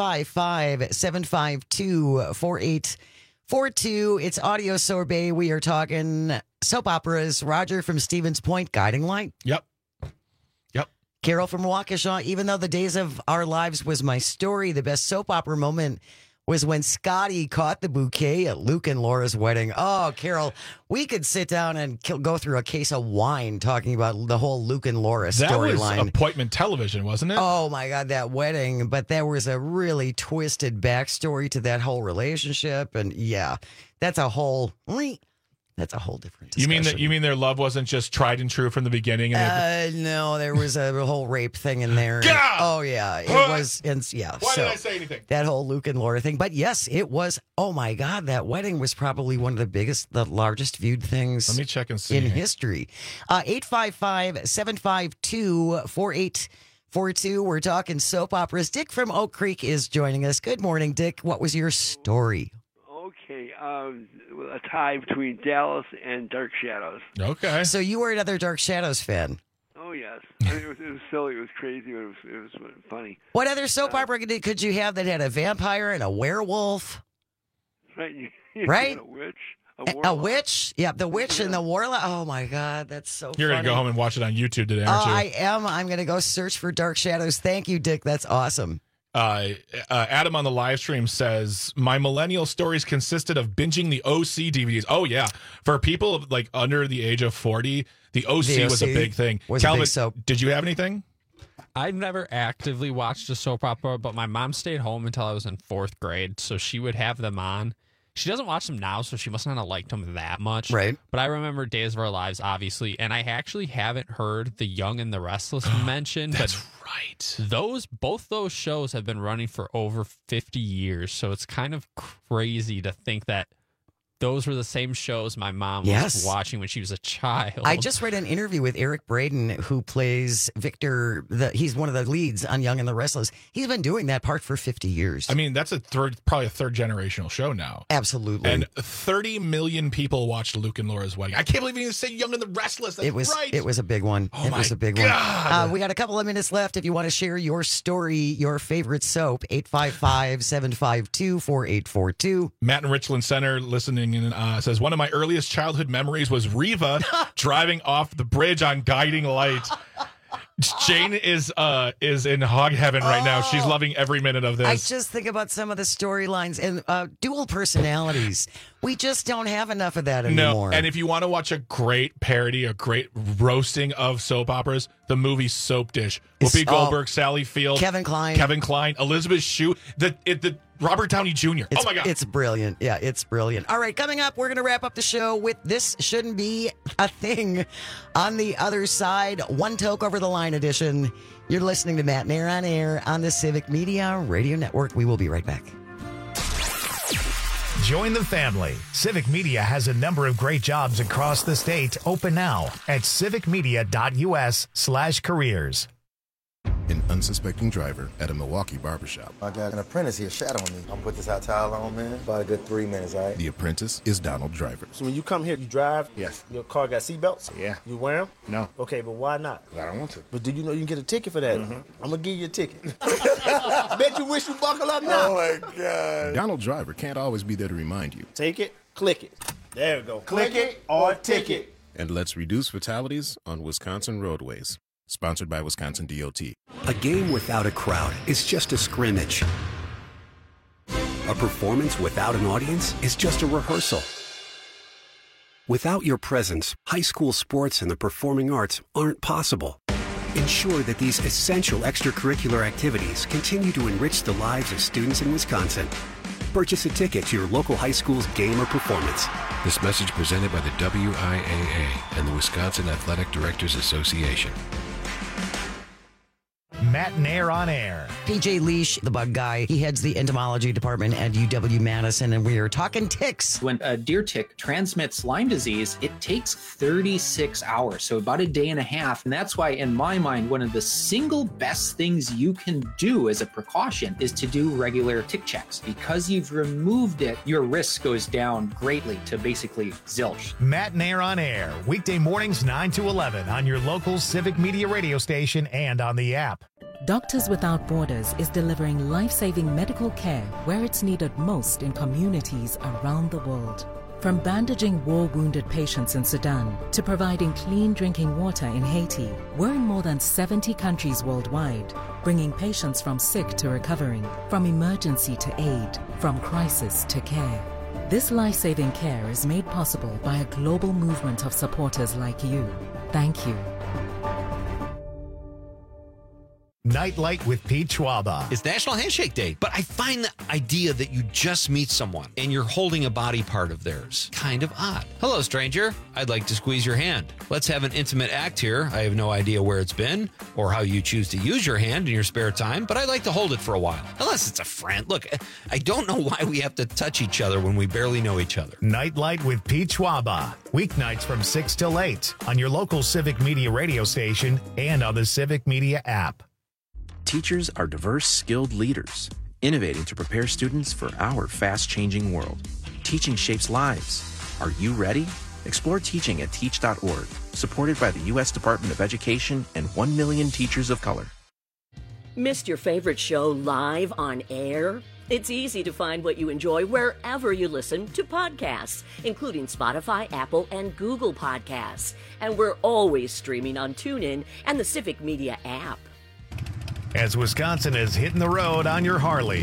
855-752-4842. It's Audio Sorbet. We are talking soap operas. Roger from Stevens Point, Guiding Light. Yep. Carol from Waukesha. Even though The Days of Our Lives was my story, the best soap opera moment was when Scotty caught the bouquet at Luke and Laura's wedding. Oh, Carol, we could sit down and go through a case of wine talking about the whole Luke and Laura storyline. That was appointment television, wasn't it? Oh, my God, that wedding. But there was a really twisted backstory to that whole relationship. And, that's a whole different discussion. You mean their love wasn't just tried and true from the beginning? No, there was a whole rape thing in there. God! Oh, yeah. It was. And, Why did I say anything? That whole Luke and Laura thing. But yes, it was. Oh, my God. That wedding was probably one of the largest viewed things. Let me check and see. In history. 855-752-4842. We're talking soap operas. Dick from Oak Creek is joining us. Good morning, Dick. What was your story? Okay, a tie between Dallas and Dark Shadows. Okay. So you were another Dark Shadows fan. Oh, yes. I mean, it was silly. It was crazy, but it was funny. What other soap opera could you have that had a vampire and a werewolf? Right. Right? A witch. A witch? Yeah, the witch and the warlock. Oh, my God. That's so You're going to go home and watch it on YouTube today, aren't you? I am. I'm going to go search for Dark Shadows. Thank you, Dick. That's awesome. Adam on the live stream says, my millennial stories consisted of binging the OC DVDs. Oh, yeah. For people like under the age of 40, the OC was a big thing. Calvin, did you have anything? I've never actively watched a soap opera, but my mom stayed home until I was in 4th grade, so she would have them on. She doesn't watch them now, so she must not have liked them that much. Right. But I remember Days of Our Lives, obviously, and I actually haven't heard The Young and the Restless mentioned. That's right. Both those shows have been running for over 50 years, so it's kind of crazy to think that those were the same shows my mom was watching when she was a child. I just read an interview with Eric Braeden, who plays Victor. He's one of the leads on Young and the Restless. He's been doing that part for 50 years. I mean, that's probably a third generational show now. Absolutely. And 30 million people watched Luke and Laura's wedding. I can't believe you didn't say Young and the Restless. That's right. It was a big one. Oh, it was a big one. God. We got a couple of minutes left. If you want to share your story, your favorite soap, 855-752-4842. Matt in Richland Center listening in says, one of my earliest childhood memories was Reva driving off the bridge on Guiding Light. Jane is in hog heaven right now. She's loving every minute of this. I just think about some of the storylines and dual personalities. We just don't have enough of that anymore. No, and if you want to watch a great parody, a great roasting of soap operas, the movie Soap Dish. Whoopi Goldberg, Sally Field, Kevin Kline, Elizabeth Shue, the Robert Downey Jr. Oh my God. It's brilliant. Yeah, it's brilliant. All right, coming up, we're going to wrap up the show with This Shouldn't Be a Thing. On the other side, One Toke Over the Line edition. You're listening to Matt Nair on Air on the Civic Media Radio Network. We will be right back. Join the family. Civic Media has a number of great jobs across the state open now at civicmedia.us/careers. An unsuspecting driver at a Milwaukee barbershop. I got an apprentice here shadowing me. I'm put this hot towel on, man. About a good 3 minutes, all right? The apprentice is Donald Driver. So when you come here, you drive? Yes. Your car got seatbelts? Yeah. You wear them? No. Okay, but why not? I don't want to. But do you know you can get a ticket for that? I'm going to give you a ticket. Bet you wish you buckle up now. Oh, my God. Donald Driver can't always be there to remind you. Take it, click it. There we go. Click it or ticket. And let's reduce fatalities on Wisconsin roadways. Sponsored by Wisconsin DOT. A game without a crowd is just a scrimmage. A performance without an audience is just a rehearsal. Without your presence, high school sports and the performing arts aren't possible. Ensure that these essential extracurricular activities continue to enrich the lives of students in Wisconsin. Purchase a ticket to your local high school's game or performance. This message presented by the WIAA and the Wisconsin Athletic Directors Association. Matt Nair on air. PJ Leash, the bug guy, he heads the entomology department at UW-Madison, and we are talking ticks. When a deer tick transmits Lyme disease, it takes 36 hours, so about a day and a half. And that's why, in my mind, one of the single best things you can do as a precaution is to do regular tick checks. Because you've removed it, your risk goes down greatly to basically zilch. Matt Nair on air, weekday mornings 9 to 11 on your local Civic Media radio station and on the app. Doctors Without Borders is delivering life-saving medical care where it's needed most in communities around the world. From bandaging war-wounded patients in Sudan to providing clean drinking water in Haiti, we're in more than 70 countries worldwide, bringing patients from sick to recovering, from emergency to aid, from crisis to care. This life-saving care is made possible by a global movement of supporters like you. Thank you. Nightlight with Pete Schwaba. It's National Handshake Day, but I find the idea that you just meet someone and you're holding a body part of theirs kind of odd. Hello, stranger. I'd like to squeeze your hand. Let's have an intimate act here. I have no idea where it's been or how you choose to use your hand in your spare time, but I'd like to hold it for a while. Unless it's a friend. Look, I don't know why we have to touch each other when we barely know each other. Nightlight with Pete Schwaba. Weeknights from 6 till 8 on your local Civic Media radio station and on the Civic Media app. Teachers are diverse, skilled leaders, innovating to prepare students for our fast-changing world. Teaching shapes lives. Are you ready? Explore teaching at teach.org, supported by the U.S. Department of Education and 1 million teachers of color. Missed your favorite show live on air? It's easy to find what you enjoy wherever you listen to podcasts, including Spotify, Apple, and Google Podcasts. And we're always streaming on TuneIn and the Civic Media app. As Wisconsin is hitting the road on your Harley.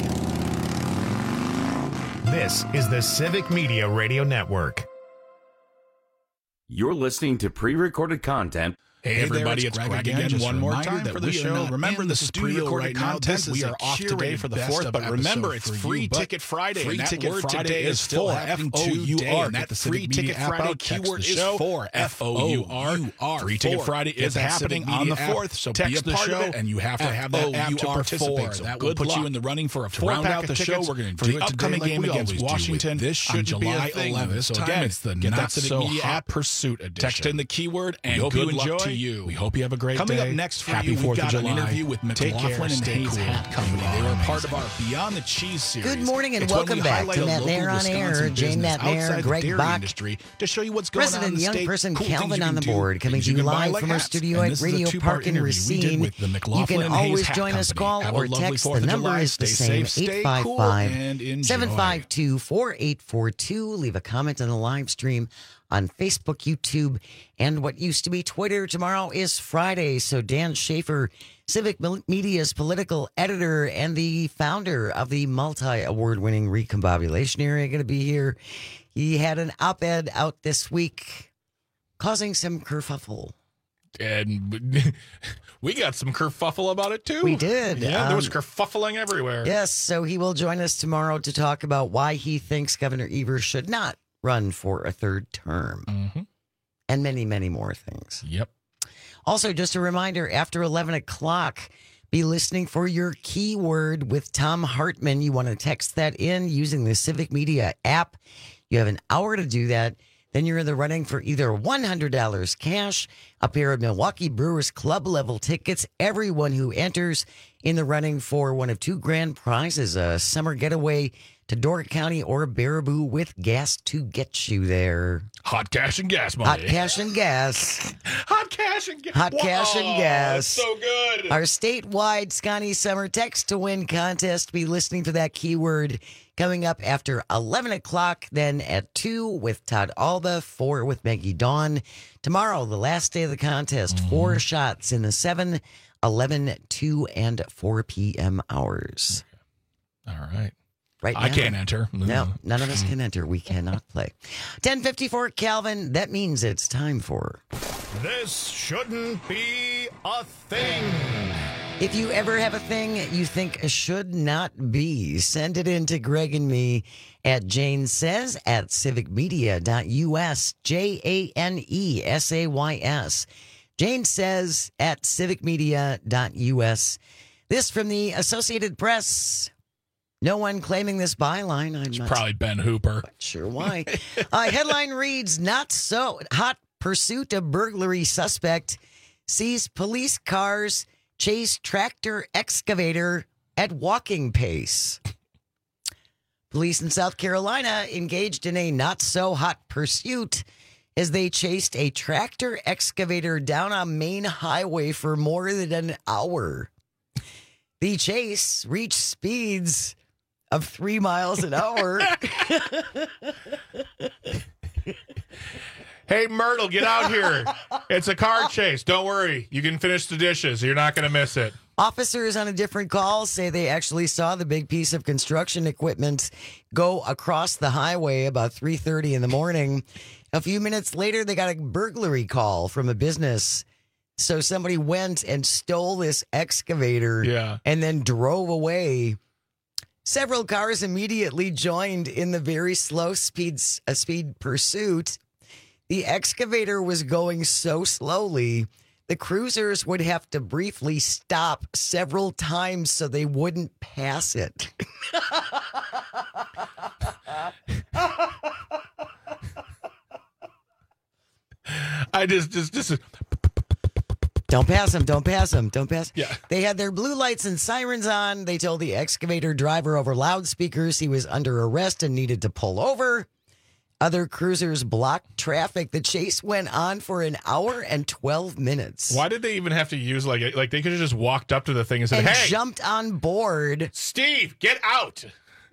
This is the Civic Media Radio Network. You're listening to pre-recorded content. Hey everybody, it's Greg again. Just one more time for the show. Remember, this is pre-recorded content. We are off today for the 4th, but remember, it's Free Ticket Friday. Free Ticket Friday is still happening today, and that Free Ticket Friday keyword is for FOUR. Free Ticket Friday is happening on the 4th, so be a part of it, and you have to have that app to participate. So that will put you in the running for a 4-pack of tickets for the upcoming game against Washington on July 11th. So again, it's the Not So Hot Pursuit Edition. Text in the keyword, and good luck to you. We hope you have a great day. Coming up next for you, we've got an interview with McLaughlin and Hayes Hat Company. They were part of our Beyond the Cheese series. Good morning and welcome back to Matt Nair on Air. Jane Matt Nair, Greg Bach, to show you what's going on in the young state. person Cool Calvin on the board, coming to you live from our studio at Radio Park in Racine. You can always join us, call or text. The number is the same, 855-752-4842. Leave a comment on the live stream on Facebook, YouTube, and what used to be Twitter. Tomorrow is Friday, so Dan Schaefer, Civic Media's political editor and the founder of the multi-award-winning Recombobulation Area, going to be here. He had an op-ed out this week causing some kerfuffle. And we got some kerfuffle about it, too. We did. Yeah, there was kerfuffling everywhere. Yes, so he will join us tomorrow to talk about why he thinks Governor Evers should not run for a third term, and many, many more things. Yep. Also, just a reminder, after 11 o'clock, be listening for your keyword with Tom Hartman. You want to text that in using the Civic Media app. You have an hour to do that. Then you're in the running for either $100 cash, a pair of Milwaukee Brewers Club level tickets. Everyone who enters in the running for one of 2 grand prizes, a summer getaway to Door County or Baraboo with gas to get you there. Hot cash and gas money. Hot cash and gas. Hot cash and gas. Hot cash and gas. So good. Our statewide Scotty Summer Text to Win contest. Be listening for that keyword coming up after 11 o'clock, then at 2 with Todd Alba, 4 with Maggie Dawn. Tomorrow, the last day of the contest, 4 shots in the 7, 11, 2, and 4 p.m. hours. All right. Right now, I can't enter. No, none of us can enter. We cannot play. 10:54, Calvin. That means it's time for... This shouldn't be a thing. If you ever have a thing you think should not be, send it in to Greg and me at Jane Says at civicmedia.us. JANESAYS. Jane Says at civicmedia.us. This from the Associated Press. No one claiming this byline. It's probably Ben Hooper. Sure why. Headline reads, not so hot pursuit of burglary suspect sees police cars chase tractor excavator at walking pace. Police in South Carolina engaged in a not so hot pursuit as they chased a tractor excavator down a main highway for more than an hour. The chase reached speeds of 3 miles an hour. Hey, Myrtle, get out here. It's a car chase. Don't worry. You can finish the dishes. You're not going to miss it. Officers on a different call say they actually saw the big piece of construction equipment go across the highway about 3:30 in the morning. A few minutes later, they got a burglary call from a business. So somebody went and stole this excavator and then drove away. Several cars immediately joined in the very slow speed pursuit. The excavator was going so slowly, the cruisers would have to briefly stop several times so they wouldn't pass it. I just Don't pass him. Don't pass him. Don't pass. Yeah. They had their blue lights and sirens on. They told the excavator driver over loudspeakers he was under arrest and needed to pull over. Other cruisers blocked traffic. The chase went on for an hour and 12 minutes. Why did they even have to use like they could have just walked up to the thing and said, "Hey, jumped on board. Steve, get out."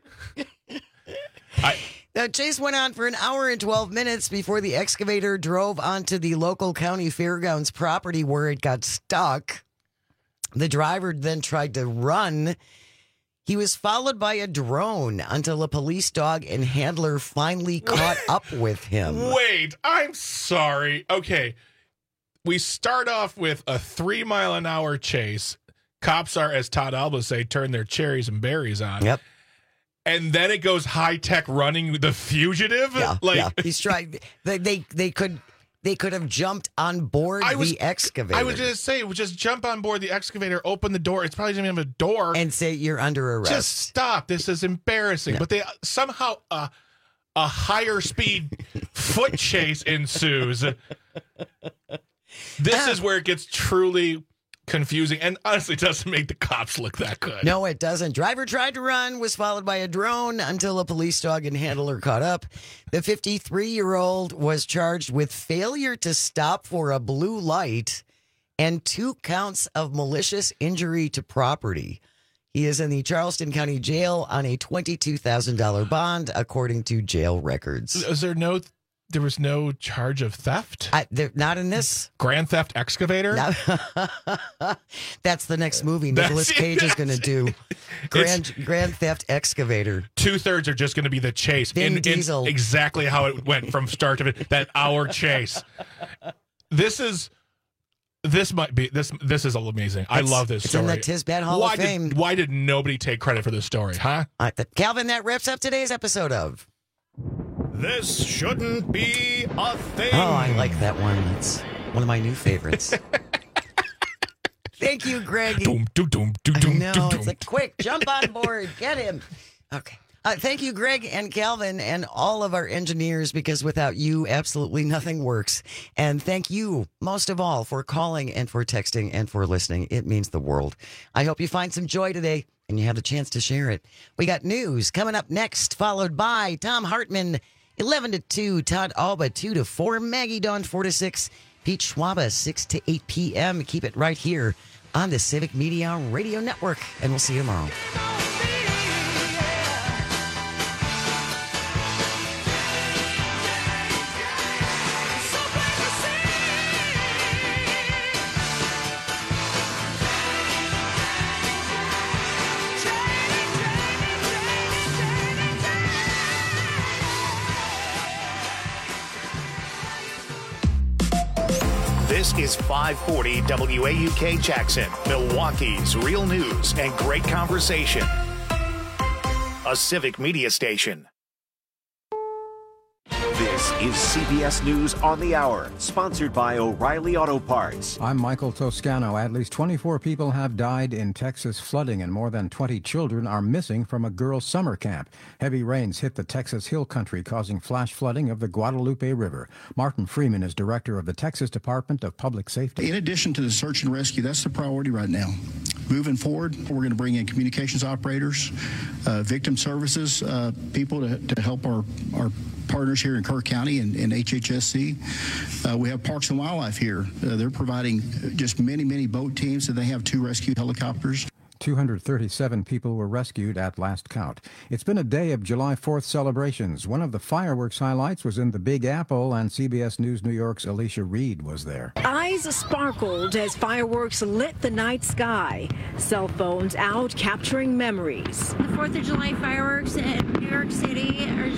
The chase went on for an hour and 12 minutes before the excavator drove onto the local county fairgrounds property where it got stuck. The driver then tried to run. He was followed by a drone until a police dog and handler finally caught up with him. Wait, I'm sorry. Okay. We start off with a 3 mile an hour chase. Cops are, as Todd Alba say, turn their cherries and berries on. Yep. And then it goes high tech running the fugitive. Yeah. He's trying. They could have jumped on board the excavator. I was going to say, just jump on board the excavator, open the door. It's probably going to have a door. And say you're under arrest. Just stop. This is embarrassing. Yeah. But they somehow a higher speed foot chase ensues. This is where it gets truly confusing and honestly doesn't make the cops look that good. No, it doesn't. Driver tried to run, was followed by a drone until a police dog and handler caught up. The 53-year-old was charged with failure to stop for a blue light and 2 counts of malicious injury to property. He is in the Charleston County Jail on a $22,000 bond, according to jail records. There was no charge of theft? Not in this. Grand Theft Excavator? That's the next movie Nicolas Cage is going to do. Grand Theft Excavator. 2/3 are just going to be the chase. Vin Diesel. Exactly how it went from start to finish. That hour chase. This is amazing. I love this story. It's in the Tisbat Hall of Fame. Why did nobody take credit for this story, huh? Calvin, that wraps up today's episode of This Shouldn't Be a Thing. Oh, I like that one. It's one of my new favorites. Thank you, Greg. No, it's a quick jump on board. Get him. Okay. Thank you, Greg and Calvin and all of our engineers, because without you, absolutely nothing works. And thank you, most of all, for calling and for texting and for listening. It means the world. I hope you find some joy today and you had a chance to share it. We got news coming up next, followed by Tom Hartman, 11 to 2, Todd Alba, 2 to 4, Maggie Dawn, 4 to 6, Pete Schwaba, 6 to 8 p.m. Keep it right here on the Civic Media Radio Network, and we'll see you tomorrow. This is 540 WAUK Jackson, Milwaukee's real news and great conversation. A Civic Media station. This is CBS News on the Hour, sponsored by O'Reilly Auto Parts. I'm Michael Toscano. At least 24 people have died in Texas flooding, and more than 20 children are missing from a girls' summer camp. Heavy rains hit the Texas Hill Country, causing flash flooding of the Guadalupe River. Martin Freeman is director of the Texas Department of Public Safety. In addition to the search and rescue, that's the priority right now. Moving forward, we're going to bring in communications operators, victim services people to help our partners here in Kirk County and HHSC. We have Parks and Wildlife here. They're providing just many boat teams, and they have 2 rescue helicopters. 237 people were rescued at last count. It's been a day of July 4th celebrations. One of the fireworks highlights was in the Big Apple, and CBS News New York's Alicia Reed was there. Eyes sparkled as fireworks lit the night sky. Cell phones out, capturing memories. The 4th of July fireworks in New York City are